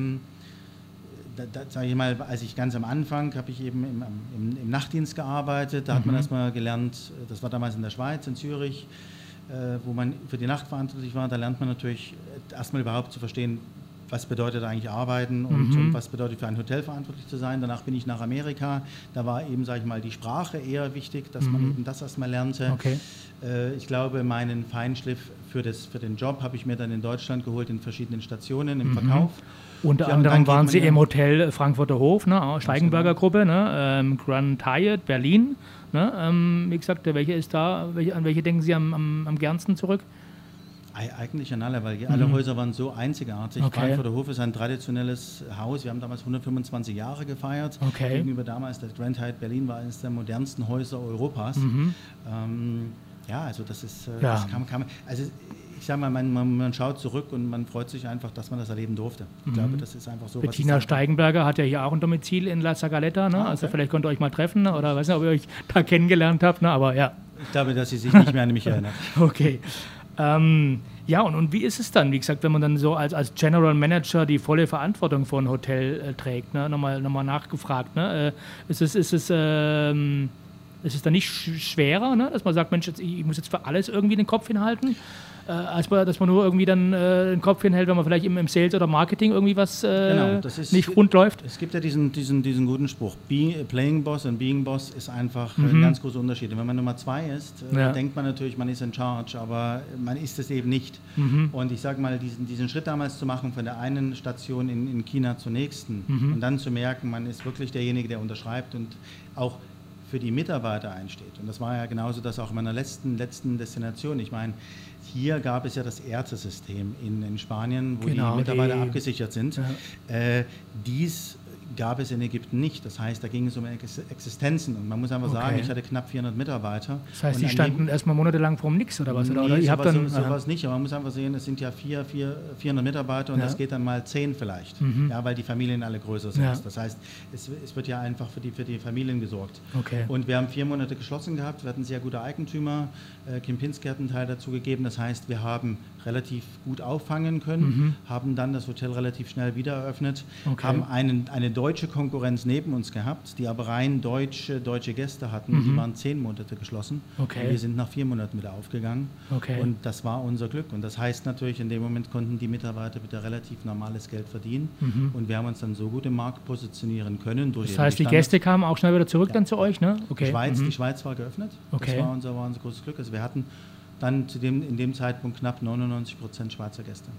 Sage ich mal, als ich ganz am Anfang, habe ich eben im Nachtdienst gearbeitet, da hat man erstmal gelernt, das war damals in der Schweiz, in Zürich, wo man für die Nacht verantwortlich war, da lernt man natürlich erstmal überhaupt zu verstehen, was bedeutet eigentlich arbeiten und was bedeutet für ein Hotel verantwortlich zu sein. Danach bin ich nach Amerika, da war eben, sage ich mal, die Sprache eher wichtig, dass man eben das erstmal lernte. Ich glaube, meinen Feinschliff für den Job habe ich mir dann in Deutschland geholt, in verschiedenen Stationen im Verkauf. Unter anderem waren Sie im Hotel Frankfurter Hof, ne, Steigenberger Gruppe, ne, Grand Hyatt Berlin. Ne, wie gesagt, welche ist da, an welche denken Sie am gernsten zurück? Eigentlich an alle, weil alle Häuser waren so einzigartig. Frankfurter Hof ist ein traditionelles Haus. Wir haben damals 125 Jahre gefeiert. Gegenüber damals, das Grand Hyatt Berlin war eines der modernsten Häuser Europas. Ja, also das ist, das kann also ich sage mal, man schaut zurück und man freut sich einfach, dass man das erleben durfte. Ich glaube, das ist einfach so. Bettina Steigenberger hat ja hier auch ein Domizil in La Sagaleta, ne? Also vielleicht könnt ihr euch mal treffen, ne? Oder weiß nicht, ob ihr euch da kennengelernt habt, ne? Aber ja. Ich glaube, dass sie sich nicht mehr an mich erinnert. Okay. Ja, und wie ist es dann, wie gesagt, wenn man dann so als General Manager die volle Verantwortung für ein Hotel trägt? Ne? Nochmal nachgefragt. Ne? Ist es dann nicht schwerer, ne? Dass man sagt, Mensch, ich muss jetzt für alles irgendwie den Kopf hinhalten? Dass man nur irgendwie dann den Kopf hinhält, wenn man vielleicht im Sales oder Marketing irgendwie was nicht rund läuft? Es gibt ja diesen guten Spruch, Playing Boss und Being Boss ist einfach ein ganz großer Unterschied. Und wenn man Nummer 2 ist, denkt man natürlich, man ist in charge, aber man ist es eben nicht. Und ich sage mal, diesen Schritt damals zu machen, von der einen Station in China zur nächsten und dann zu merken, man ist wirklich derjenige, der unterschreibt und auch für die Mitarbeiter einsteht. Und das war ja genauso das auch in meiner letzten Destination. Ich meine, hier gab es ja das Erte-System in Spanien, wo die Mitarbeiter abgesichert sind. Ja. Dies gab es in Ägypten nicht. Das heißt, da ging es um Existenzen. Und man muss einfach sagen, ich hatte knapp 400 Mitarbeiter. Das heißt, die standen erstmal monatelang vorm Nix oder was? Oder ihr habt dann sowas nicht. Aber man muss einfach sehen, es sind ja 400 Mitarbeiter und das geht dann mal 10 vielleicht. Ja, weil die Familien alle größer sind. Ja. Das heißt, es wird ja einfach für die Familien gesorgt. Okay. Und wir haben 4 Monate geschlossen gehabt. Wir hatten sehr gute Eigentümer. Kempinski hat einen Teil dazu gegeben. Das heißt, wir haben relativ gut auffangen können, haben dann das Hotel relativ schnell wieder eröffnet, haben eine deutsche Konkurrenz neben uns gehabt, die aber rein deutsche Gäste hatten. Die waren 10 Monate geschlossen. Und wir sind nach 4 Monaten wieder aufgegangen. Und das war unser Glück. Und das heißt natürlich, in dem Moment konnten die Mitarbeiter wieder relativ normales Geld verdienen. Und wir haben uns dann so gut im Markt positionieren können. Das heißt, die Gäste kamen auch schnell wieder zurück dann zu euch, ne? Die Schweiz war geöffnet. Das war unser großes Glück. Also wir hatten dann in dem Zeitpunkt knapp 99% Schweizer Gäste.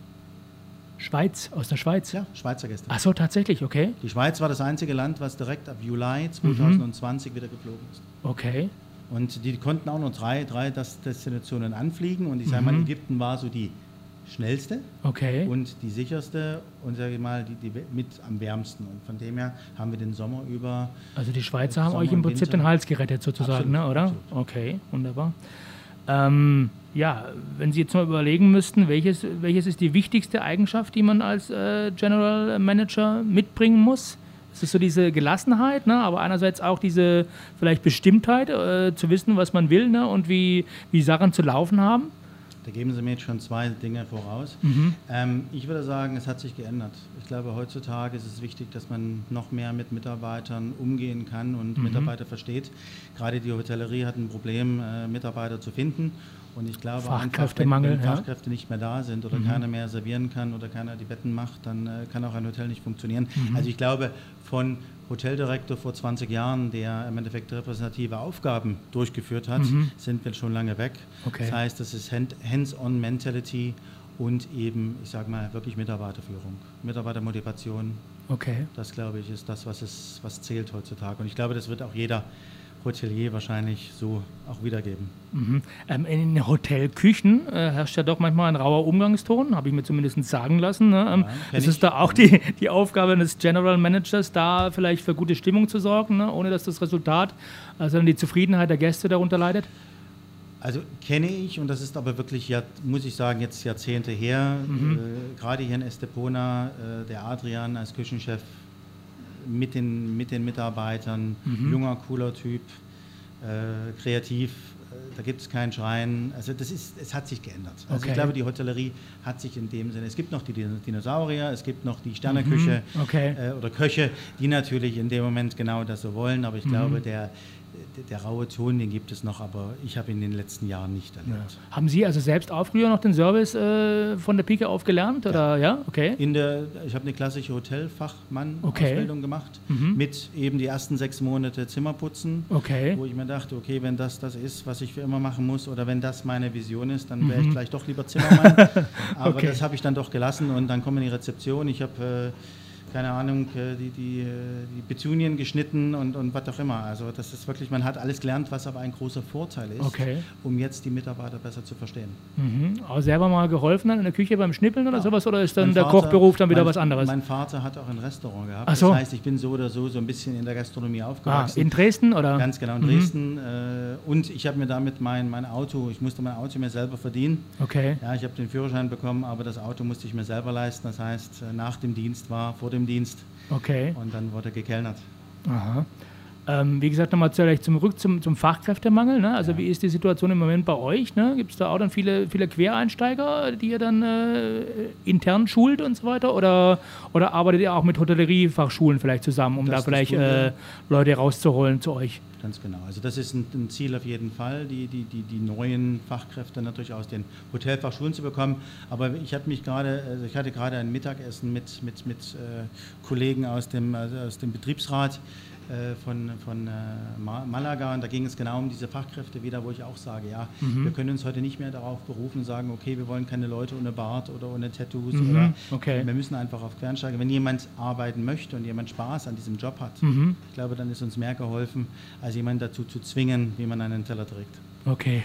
Schweiz, aus der Schweiz? Ja, Schweizer Gäste. Ach so, tatsächlich, okay. Die Schweiz war das einzige Land, was direkt ab Juli 2020 wieder geflogen ist. Okay. Und die konnten auch nur drei Destinationen anfliegen. Und ich sage mal, Ägypten war so die schnellste und die sicherste und sage ich mal, die mit am wärmsten. Und von dem her haben wir den Sommer über... Also die Schweizer haben euch im Prinzip den Hals gerettet sozusagen, absolut, ne, oder? Absolut. Okay, wunderbar. Ja, wenn Sie jetzt mal überlegen müssten, welches ist die wichtigste Eigenschaft, die man als General Manager mitbringen muss? Es ist so diese Gelassenheit, ne? Aber einerseits auch diese vielleicht Bestimmtheit, zu wissen, was man will, ne? Und wie Sachen zu laufen haben. Da geben Sie mir jetzt schon 2 Dinge voraus. Ich würde sagen, es hat sich geändert. Ich glaube, heutzutage ist es wichtig, dass man noch mehr mit Mitarbeitern umgehen kann und Mitarbeiter versteht. Gerade die Hotellerie hat ein Problem, Mitarbeiter zu finden. Und ich glaube, Fachkräftemangel, wenn Fachkräfte nicht mehr da sind oder keiner mehr servieren kann oder keiner die Betten macht, dann kann auch ein Hotel nicht funktionieren. Also ich glaube, von Hoteldirektor vor 20 Jahren, der im Endeffekt repräsentative Aufgaben durchgeführt hat, sind wir schon lange weg. Okay. Das heißt, das ist Hands-on-Mentality und eben, ich sage mal, wirklich Mitarbeiterführung, Mitarbeitermotivation. Okay. Das, glaube ich, ist das, was zählt heutzutage. Und ich glaube, das wird auch jeder Hotelier wahrscheinlich so auch wiedergeben. In Hotelküchen herrscht ja doch manchmal ein rauer Umgangston, habe ich mir zumindest sagen lassen. Ne? Ist es da auch die Aufgabe des General Managers, da vielleicht für gute Stimmung zu sorgen, ne? Ohne dass das Resultat, sondern die Zufriedenheit der Gäste darunter leidet? Also kenne ich, und das ist aber wirklich, muss ich sagen, jetzt Jahrzehnte her, gerade hier in Estepona, der Adrian als Küchenchef, mit den Mitarbeitern, junger, cooler Typ, kreativ, da gibt es kein Schreien. Also es hat sich geändert. Also ich glaube, die Hotellerie hat sich in dem Sinne, es gibt noch die Dinosaurier, es gibt noch die Sterneküche oder Köche, die natürlich in dem Moment genau das so wollen, aber ich glaube, der raue Ton, den gibt es noch, aber ich habe ihn in den letzten Jahren nicht erlebt. Ja. Haben Sie also selbst auch früher noch den Service von der Pike auf gelernt? Oder? Ja? Okay. Ich habe eine klassische Hotelfachmann-Ausbildung gemacht, mit eben die ersten 6 Monate Zimmerputzen, wo ich mir dachte, okay, wenn das ist, was ich für immer machen muss, oder wenn das meine Vision ist, dann wäre ich vielleicht doch lieber Zimmermann. Aber das habe ich dann doch gelassen und dann kommen wir in die Rezeption. Ich habe keine Ahnung, die Petunien geschnitten und was auch immer. Also das ist wirklich, man hat alles gelernt, was aber ein großer Vorteil ist, um jetzt die Mitarbeiter besser zu verstehen. Aber selber mal geholfen dann in der Küche beim Schnippeln oder sowas? Oder ist dann der Kochberuf dann wieder was anderes? Mein Vater hat auch ein Restaurant gehabt. Ach so. Das heißt, ich bin so oder so ein bisschen in der Gastronomie aufgewachsen. In Dresden, oder? Ganz genau, in Dresden. Und ich habe mir damit ich musste mein Auto mir selber verdienen. Okay. Ja, ich habe den Führerschein bekommen, aber das Auto musste ich mir selber leisten. Das heißt, nach dem Dienst vor dem Dienst. Okay. Und dann wurde gekellnert. Aha. Wie gesagt, nochmal zurück zum Fachkräftemangel. Ne? Also wie ist die Situation im Moment bei euch? Ne? Gibt es da auch dann viele Quereinsteiger, die ihr dann intern schult und so weiter? Oder arbeitet ihr auch mit Hotelleriefachschulen vielleicht zusammen, um da vielleicht Leute rauszuholen zu euch? Ganz genau. Also das ist ein Ziel auf jeden Fall, die neuen Fachkräfte natürlich aus den Hotelfachschulen zu bekommen. Aber ich hatte gerade ein Mittagessen mit Kollegen aus dem Betriebsrat von Malaga, und da ging es genau um diese Fachkräfte wieder, wo ich auch sage, wir können uns heute nicht mehr darauf berufen und sagen, okay, wir wollen keine Leute ohne Bart oder ohne Tattoos wir müssen einfach auf Quereinsteiger. Wenn jemand arbeiten möchte und jemand Spaß an diesem Job hat, ich glaube, dann ist uns mehr geholfen, als jemanden dazu zu zwingen, wie man einen Teller trägt. Okay.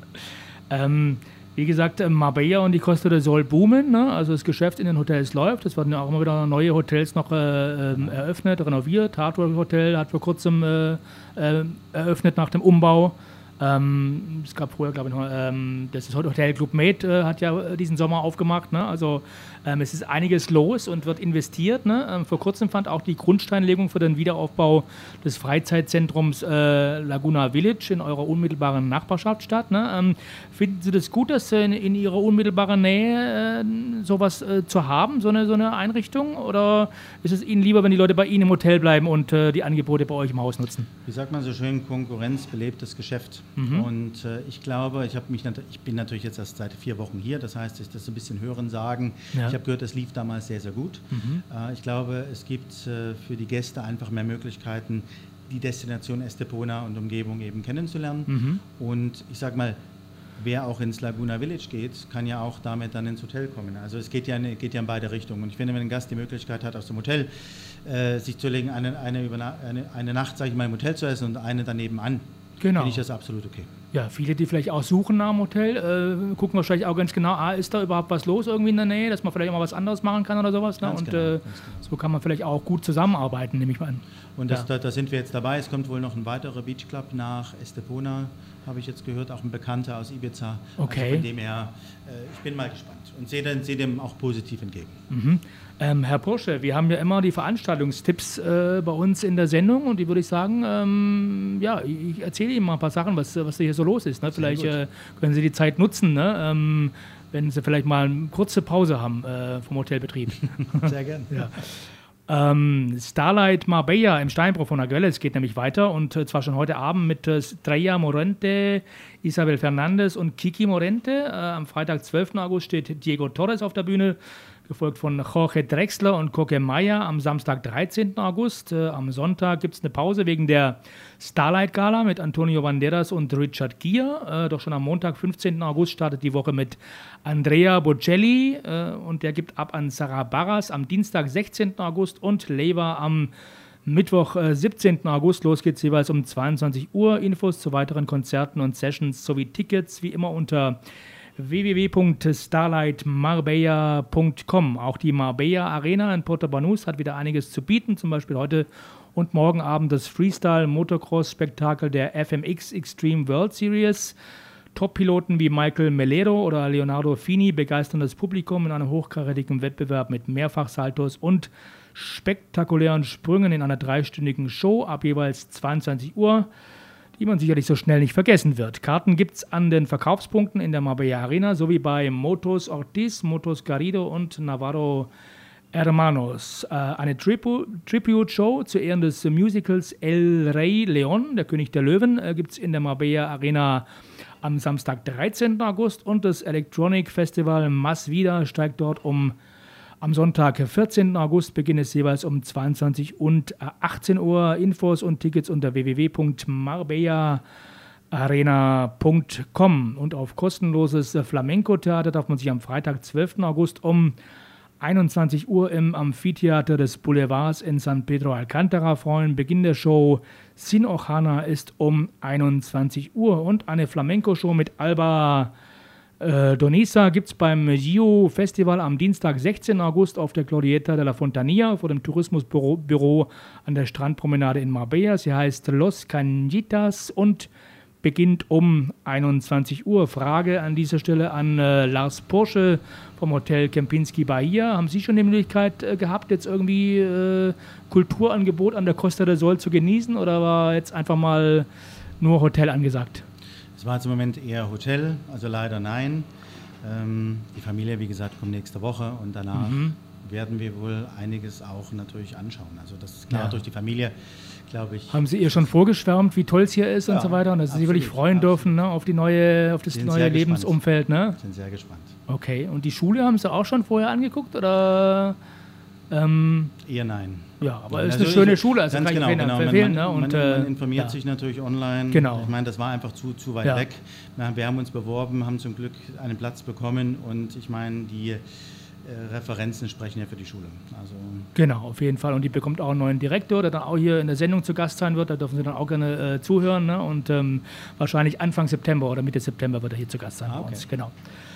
Wie gesagt, Marbella und die Costa del Sol boomen, ne? Also das Geschäft in den Hotels läuft. Es werden ja auch immer wieder neue Hotels noch eröffnet, renoviert. Hardrock Hotel hat vor kurzem eröffnet nach dem Umbau. Es gab früher, glaube ich, noch, das Hotel Club Med hat ja diesen Sommer aufgemacht. Ne? Also es ist einiges los und wird investiert. Ne? Vor kurzem fand auch die Grundsteinlegung für den Wiederaufbau des Freizeitzentrums Laguna Village in eurer unmittelbaren Nachbarschaft statt. Ne? Finden Sie das gut, dass in Ihrer unmittelbaren Nähe sowas zu haben, so eine Einrichtung? Oder ist es Ihnen lieber, wenn die Leute bei Ihnen im Hotel bleiben und die Angebote bei euch im Haus nutzen? Wie sagt man so schön, Konkurrenz belebt das Geschäft. Und ich glaube, ich bin natürlich jetzt erst seit 4 Wochen hier, das heißt, ich das ein bisschen hören sagen. Ja. Ich habe gehört, es lief damals sehr, sehr gut. Ich glaube, es gibt für die Gäste einfach mehr Möglichkeiten, die Destination Estepona und Umgebung eben kennenzulernen. Und ich sage mal, wer auch ins Laguna Village geht, kann ja auch damit dann ins Hotel kommen. Also es geht ja in beide Richtungen. Und ich finde, wenn ein Gast die Möglichkeit hat, aus dem Hotel sich zu legen, eine Nacht, sage ich mal, im Hotel zu essen und eine daneben an, finde ich das absolut okay. Ja, viele, die vielleicht auch suchen nach dem Hotel, gucken wahrscheinlich auch ganz genau, ist da überhaupt was los irgendwie in der Nähe, dass man vielleicht auch mal was anderes machen kann oder sowas. Ne? Und genau. So kann man vielleicht auch gut zusammenarbeiten, nehme ich mal an. Und da sind wir jetzt dabei. Es kommt wohl noch ein weiterer Beachclub nach Estepona, habe ich jetzt gehört, auch ein Bekannter aus Ibiza. Okay. Also von dem her, ich bin mal gespannt und sehe dem auch positiv entgegen. Mhm. Herr Porsche, wir haben ja immer die Veranstaltungstipps bei uns in der Sendung und die würde ich sagen, ich erzähle Ihnen mal ein paar Sachen, was hier so los ist. Ne? Vielleicht können Sie die Zeit nutzen, ne? Wenn Sie vielleicht mal eine kurze Pause haben vom Hotelbetrieb. Sehr gerne. Ja. Starlight Marbella im Steinbruch von Arguelles geht nämlich weiter und zwar schon heute Abend mit Estrella Morente, Isabel Fernandes und Kiki Morente. Am Freitag, 12. August, steht Diego Torres auf der Bühne, gefolgt von Jorge Drexler und Coque Maya am Samstag, 13. August. Am Sonntag gibt es eine Pause wegen der Starlight Gala mit Antonio Banderas und Richard Gere. Doch schon am Montag, 15. August, startet die Woche mit Andrea Bocelli und der gibt ab an Sarah Barras am Dienstag, 16. August und Leva am Mittwoch, 17. August. Los geht's jeweils um 22 Uhr. Infos zu weiteren Konzerten und Sessions sowie Tickets wie immer unter www.starlightmarbella.com. Auch die Marbella Arena in Puerto Banús hat wieder einiges zu bieten, zum Beispiel heute und morgen Abend das Freestyle-Motocross-Spektakel der FMX Extreme World Series. Top-Piloten wie Michael Melero oder Leonardo Fini begeistern das Publikum in einem hochkarätigen Wettbewerb mit Mehrfachsaltos und spektakulären Sprüngen in einer 3-stündigen Show ab jeweils 22 Uhr. Die man sicherlich so schnell nicht vergessen wird. Karten gibt es an den Verkaufspunkten in der Marbella Arena sowie bei Motos Ortiz, Motos Garrido und Navarro Hermanos. Eine Tribute-Show zu Ehren des Musicals El Rey León, der König der Löwen, gibt es in der Marbella Arena am Samstag, 13. August und das Electronic Festival Más Vida steigt dort am Sonntag, 14. August, beginnt es jeweils um 22 und 18 Uhr. Infos und Tickets unter www.marbellaarena.com. Und auf kostenloses Flamenco-Theater darf man sich am Freitag, 12. August um 21 Uhr im Amphitheater des Boulevards in San Pedro Alcántara freuen. Beginn der Show Sin Ojana ist um 21 Uhr. Und eine Flamenco-Show mit Alba Donisa gibt es beim Gio Festival am Dienstag, 16. August auf der Glorieta de la Fontanilla vor dem Tourismusbüro an der Strandpromenade in Marbella. Sie heißt Los Cañitas und beginnt um 21 Uhr. Frage an dieser Stelle an Lars Porsche vom Hotel Kempinski Bahia. Haben Sie schon die Möglichkeit gehabt, jetzt irgendwie Kulturangebot an der Costa del Sol zu genießen oder war jetzt einfach mal nur Hotel angesagt? Es war jetzt im Moment eher Hotel, also leider nein. Die Familie, wie gesagt, kommt nächste Woche und danach werden wir wohl einiges auch natürlich anschauen. Also das ist klar, durch die Familie, glaube ich. Haben Sie ihr schon vorgeschwärmt, wie toll es hier ist und so weiter und dass Sie sich wirklich freuen dürfen, ne, auf das neue Lebensumfeld? Ne? Sind sehr gespannt. Okay, und die Schule haben Sie auch schon vorher angeguckt oder? Eher nein. Ja, aber es ist eine schöne Schule, also ganz kann ich genau. verfehlen. Man informiert sich natürlich online. Genau. Ich meine, das war einfach zu weit weg. Wir haben uns beworben, haben zum Glück einen Platz bekommen und ich meine, die Referenzen sprechen ja für die Schule. Also genau, auf jeden Fall. Und die bekommt auch einen neuen Direktor, der dann auch hier in der Sendung zu Gast sein wird. Da dürfen Sie dann auch gerne zuhören. Ne? Und wahrscheinlich Anfang September oder Mitte September wird er hier zu Gast sein bei uns. Genau.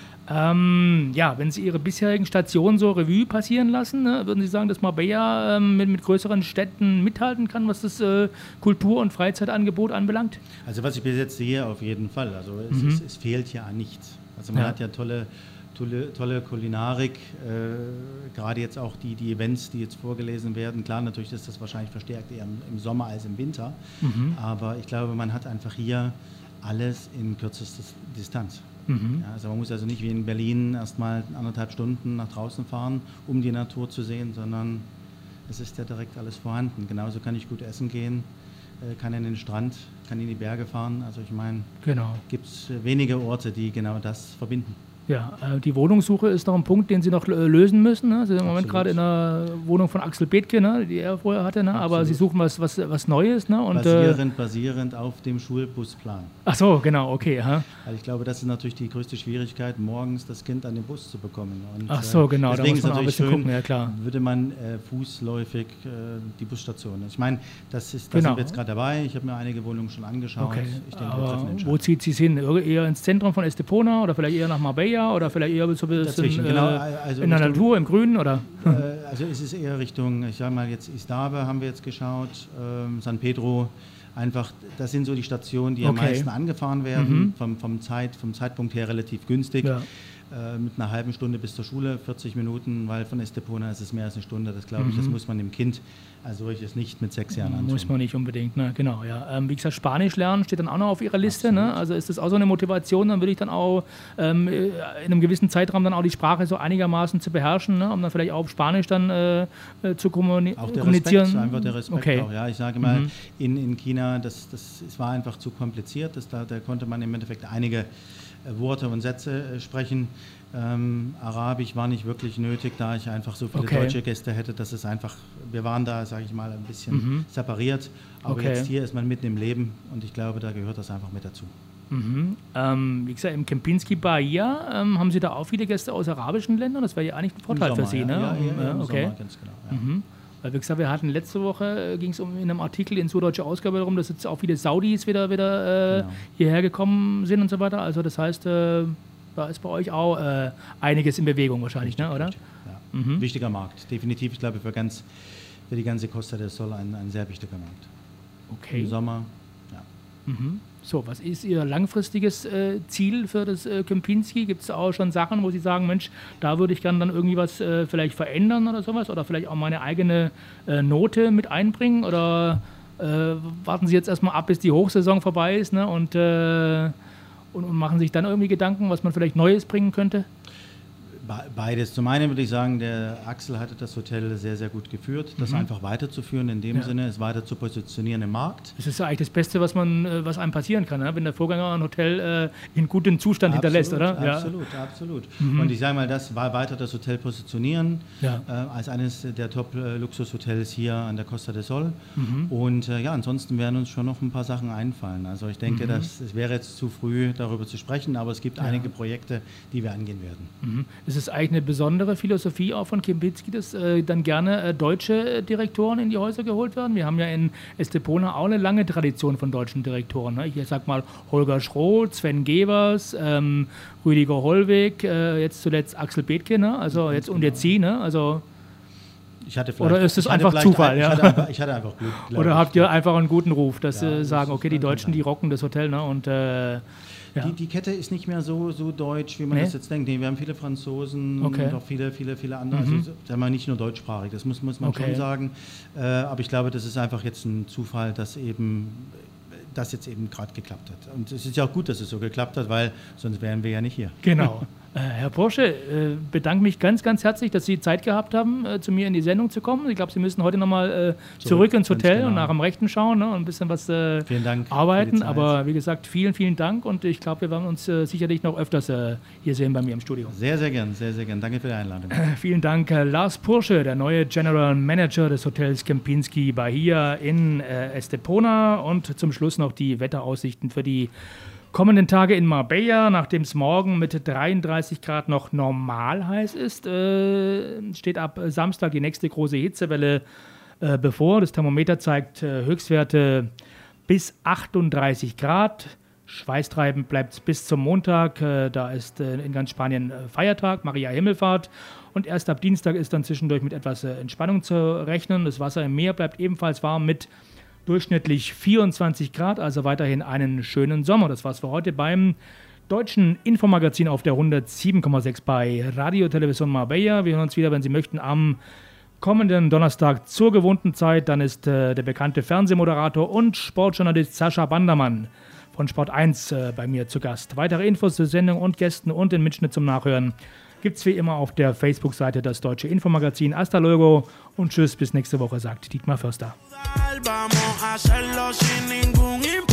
Wenn Sie Ihre bisherigen Stationen so Revue passieren lassen, ne, würden Sie sagen, dass Marbella mit größeren Städten mithalten kann, was das Kultur- und Freizeitangebot anbelangt? Also was ich bis jetzt sehe, auf jeden Fall. Also es fehlt ja an nichts. Also man hat ja tolle Kulinarik, gerade jetzt auch die Events, die jetzt vorgelesen werden. Klar, natürlich ist das wahrscheinlich verstärkt eher im Sommer als im Winter, aber ich glaube, man hat einfach hier alles in kürzester Distanz. Ja, also man muss also nicht wie in Berlin erstmal 1,5 Stunden nach draußen fahren, um die Natur zu sehen, sondern es ist ja direkt alles vorhanden. Genauso kann ich gut essen gehen, kann in den Strand, kann in die Berge fahren. Also ich meine, gibt es wenige Orte, die genau das verbinden. Ja, die Wohnungssuche ist noch ein Punkt, den Sie noch lösen müssen. Ne? Sie sind im Moment gerade in der Wohnung von Axel Bethke, ne? Die er vorher hatte, ne? Aber Sie suchen was Neues. Ne? Und, basierend auf dem Schulbusplan. Ach so, genau, okay. Also ich glaube, das ist natürlich die größte Schwierigkeit, morgens das Kind an den Bus zu bekommen. Und, ach so, genau, deswegen da muss man ist auch ein bisschen gucken, ja klar. Würde man fußläufig die Busstation. Ich meine, da sind wir jetzt gerade dabei. Ich habe mir einige Wohnungen schon angeschaut. Okay. Ich denke, aber wo zieht Sie es hin? Eher ins Zentrum von Estepona oder vielleicht eher nach Marbella? Oder vielleicht eher so ein bisschen in der Natur, im Grünen, oder? Also es ist eher Richtung, ich sage mal jetzt Isdave haben wir jetzt geschaut, San Pedro, Einfach, das sind so die Stationen, die am meisten angefahren werden, vom Zeitpunkt her relativ günstig. Ja. Mit einer halben Stunde bis zur Schule, 40 Minuten, weil von Estepona ist es mehr als eine Stunde. Das glaube ich, das muss man dem Kind als solches nicht mit 6 Jahren antun. Muss man nicht unbedingt, ne? Genau, ja. Wie gesagt, Spanisch lernen steht dann auch noch auf Ihrer Liste, ne? Also ist das auch so eine Motivation, dann würde ich dann auch in einem gewissen Zeitraum dann auch die Sprache so einigermaßen zu beherrschen, ne? Um dann vielleicht auch auf Spanisch dann zu kommunizieren. Auch der Respekt, einfach der Respekt auch, ja. Ich sage mal, in China, das war einfach zu kompliziert, da konnte man im Endeffekt einige Worte und Sätze sprechen. Arabisch war nicht wirklich nötig, da ich einfach so viele deutsche Gäste hätte, dass es einfach, wir waren da, sage ich mal, ein bisschen separiert, aber jetzt hier ist man mitten im Leben und ich glaube, da gehört das einfach mit dazu. Wie gesagt, im Kempinski Bahia haben Sie da auch viele Gäste aus arabischen Ländern? Das wäre ja eigentlich ein Vorteil für Sie, ne? Ja, im Sommer, ganz genau. Ja. Weil, wie gesagt, wir hatten letzte Woche, ging es in einem Artikel in Süddeutsche Ausgabe darum, dass jetzt auch viele Saudis wieder hierher gekommen sind und so weiter. Also das heißt, da ist bei euch auch einiges in Bewegung wahrscheinlich, ne, oder? Ja. Wichtiger Markt, definitiv. Ich glaube, für die ganze Costa del Sol ein sehr wichtiger Markt. Okay. Im Sommer, ja. So, was ist Ihr langfristiges Ziel für das Kempinski? Gibt es auch schon Sachen, wo Sie sagen, Mensch, da würde ich gerne dann irgendwie was vielleicht verändern oder sowas? Oder vielleicht auch meine eigene Note mit einbringen? Oder warten Sie jetzt erstmal ab, bis die Hochsaison vorbei ist, ne? Und machen sich dann irgendwie Gedanken, was man vielleicht Neues bringen könnte? Beides. Zum einen würde ich sagen, der Axel hatte das Hotel sehr, sehr gut geführt. Das einfach weiterzuführen, in dem Sinne, es weiter zu positionieren im Markt. Das ist ja eigentlich das Beste, was einem passieren kann, ne? Wenn der Vorgänger ein Hotel in gutem Zustand hinterlässt, oder? Absolut. Und ich sage mal, das war weiter das Hotel positionieren als eines der Top-Luxushotels hier an der Costa del Sol. Und ansonsten werden uns schon noch ein paar Sachen einfallen. Also ich denke, es wäre jetzt zu früh, darüber zu sprechen, aber es gibt einige Projekte, die wir angehen werden. Es ist eigentlich eine besondere Philosophie auch von Kempinski, dass dann gerne deutsche Direktoren in die Häuser geholt werden. Wir haben ja in Estepona auch eine lange Tradition von deutschen Direktoren. Ne? Ich sag mal Holger Schroth, Sven Gevers, Rüdiger Hollweg, jetzt zuletzt Axel Bethke, ne? Also jetzt und jetzt Sie, ne? Also oder ist es einfach Zufall? Ich hatte einfach Glück. Oder habt ihr einfach einen guten Ruf, dass Sie sagen, okay, die Deutschen, die rocken das Hotel, ne? Und die Kette ist nicht mehr so deutsch, wie man das jetzt denkt. Nee, wir haben viele Franzosen und auch viele andere. Also sagen wir nicht nur deutschsprachig, das muss man schon sagen. Aber ich glaube, das ist einfach jetzt ein Zufall, dass das jetzt eben gerade geklappt hat. Und es ist ja auch gut, dass es so geklappt hat, weil sonst wären wir ja nicht hier. Genau. Herr Porsche, bedanke mich ganz, ganz herzlich, dass Sie Zeit gehabt haben, zu mir in die Sendung zu kommen. Ich glaube, Sie müssen heute nochmal zurück ins Hotel und nach dem Rechten schauen, ne, und ein bisschen was arbeiten. Aber wie gesagt, vielen, vielen Dank und ich glaube, wir werden uns sicherlich noch öfters hier sehen bei mir im Studio. Sehr, sehr gern, sehr, sehr gern. Danke für die Einladung. Vielen Dank, Lars Porsche, der neue General Manager des Hotels Kempinski Bahia in Estepona. Und zum Schluss noch die Wetteraussichten für die kommenden Tage in Marbella, nachdem es morgen mit 33 Grad noch normal heiß ist, steht ab Samstag die nächste große Hitzewelle bevor. Das Thermometer zeigt Höchstwerte bis 38 Grad. Schweißtreibend bleibt es bis zum Montag. Da ist in ganz Spanien Feiertag, Maria Himmelfahrt. Und erst ab Dienstag ist dann zwischendurch mit etwas Entspannung zu rechnen. Das Wasser im Meer bleibt ebenfalls warm mit durchschnittlich 24 Grad, also weiterhin einen schönen Sommer. Das war's für heute beim deutschen Infomagazin auf der 107,6 bei Radio Television Marbella. Wir hören uns wieder, wenn Sie möchten, am kommenden Donnerstag zur gewohnten Zeit. Dann ist der bekannte Fernsehmoderator und Sportjournalist Sascha Bandermann von Sport 1 bei mir zu Gast. Weitere Infos zur Sendung und Gästen und den Mitschnitt zum Nachhören gibt es wie immer auf der Facebook-Seite das deutsche Infomagazin. Hasta luego und tschüss, bis nächste Woche, sagt Dietmar Förster. Vamos a hacerlo sin ningún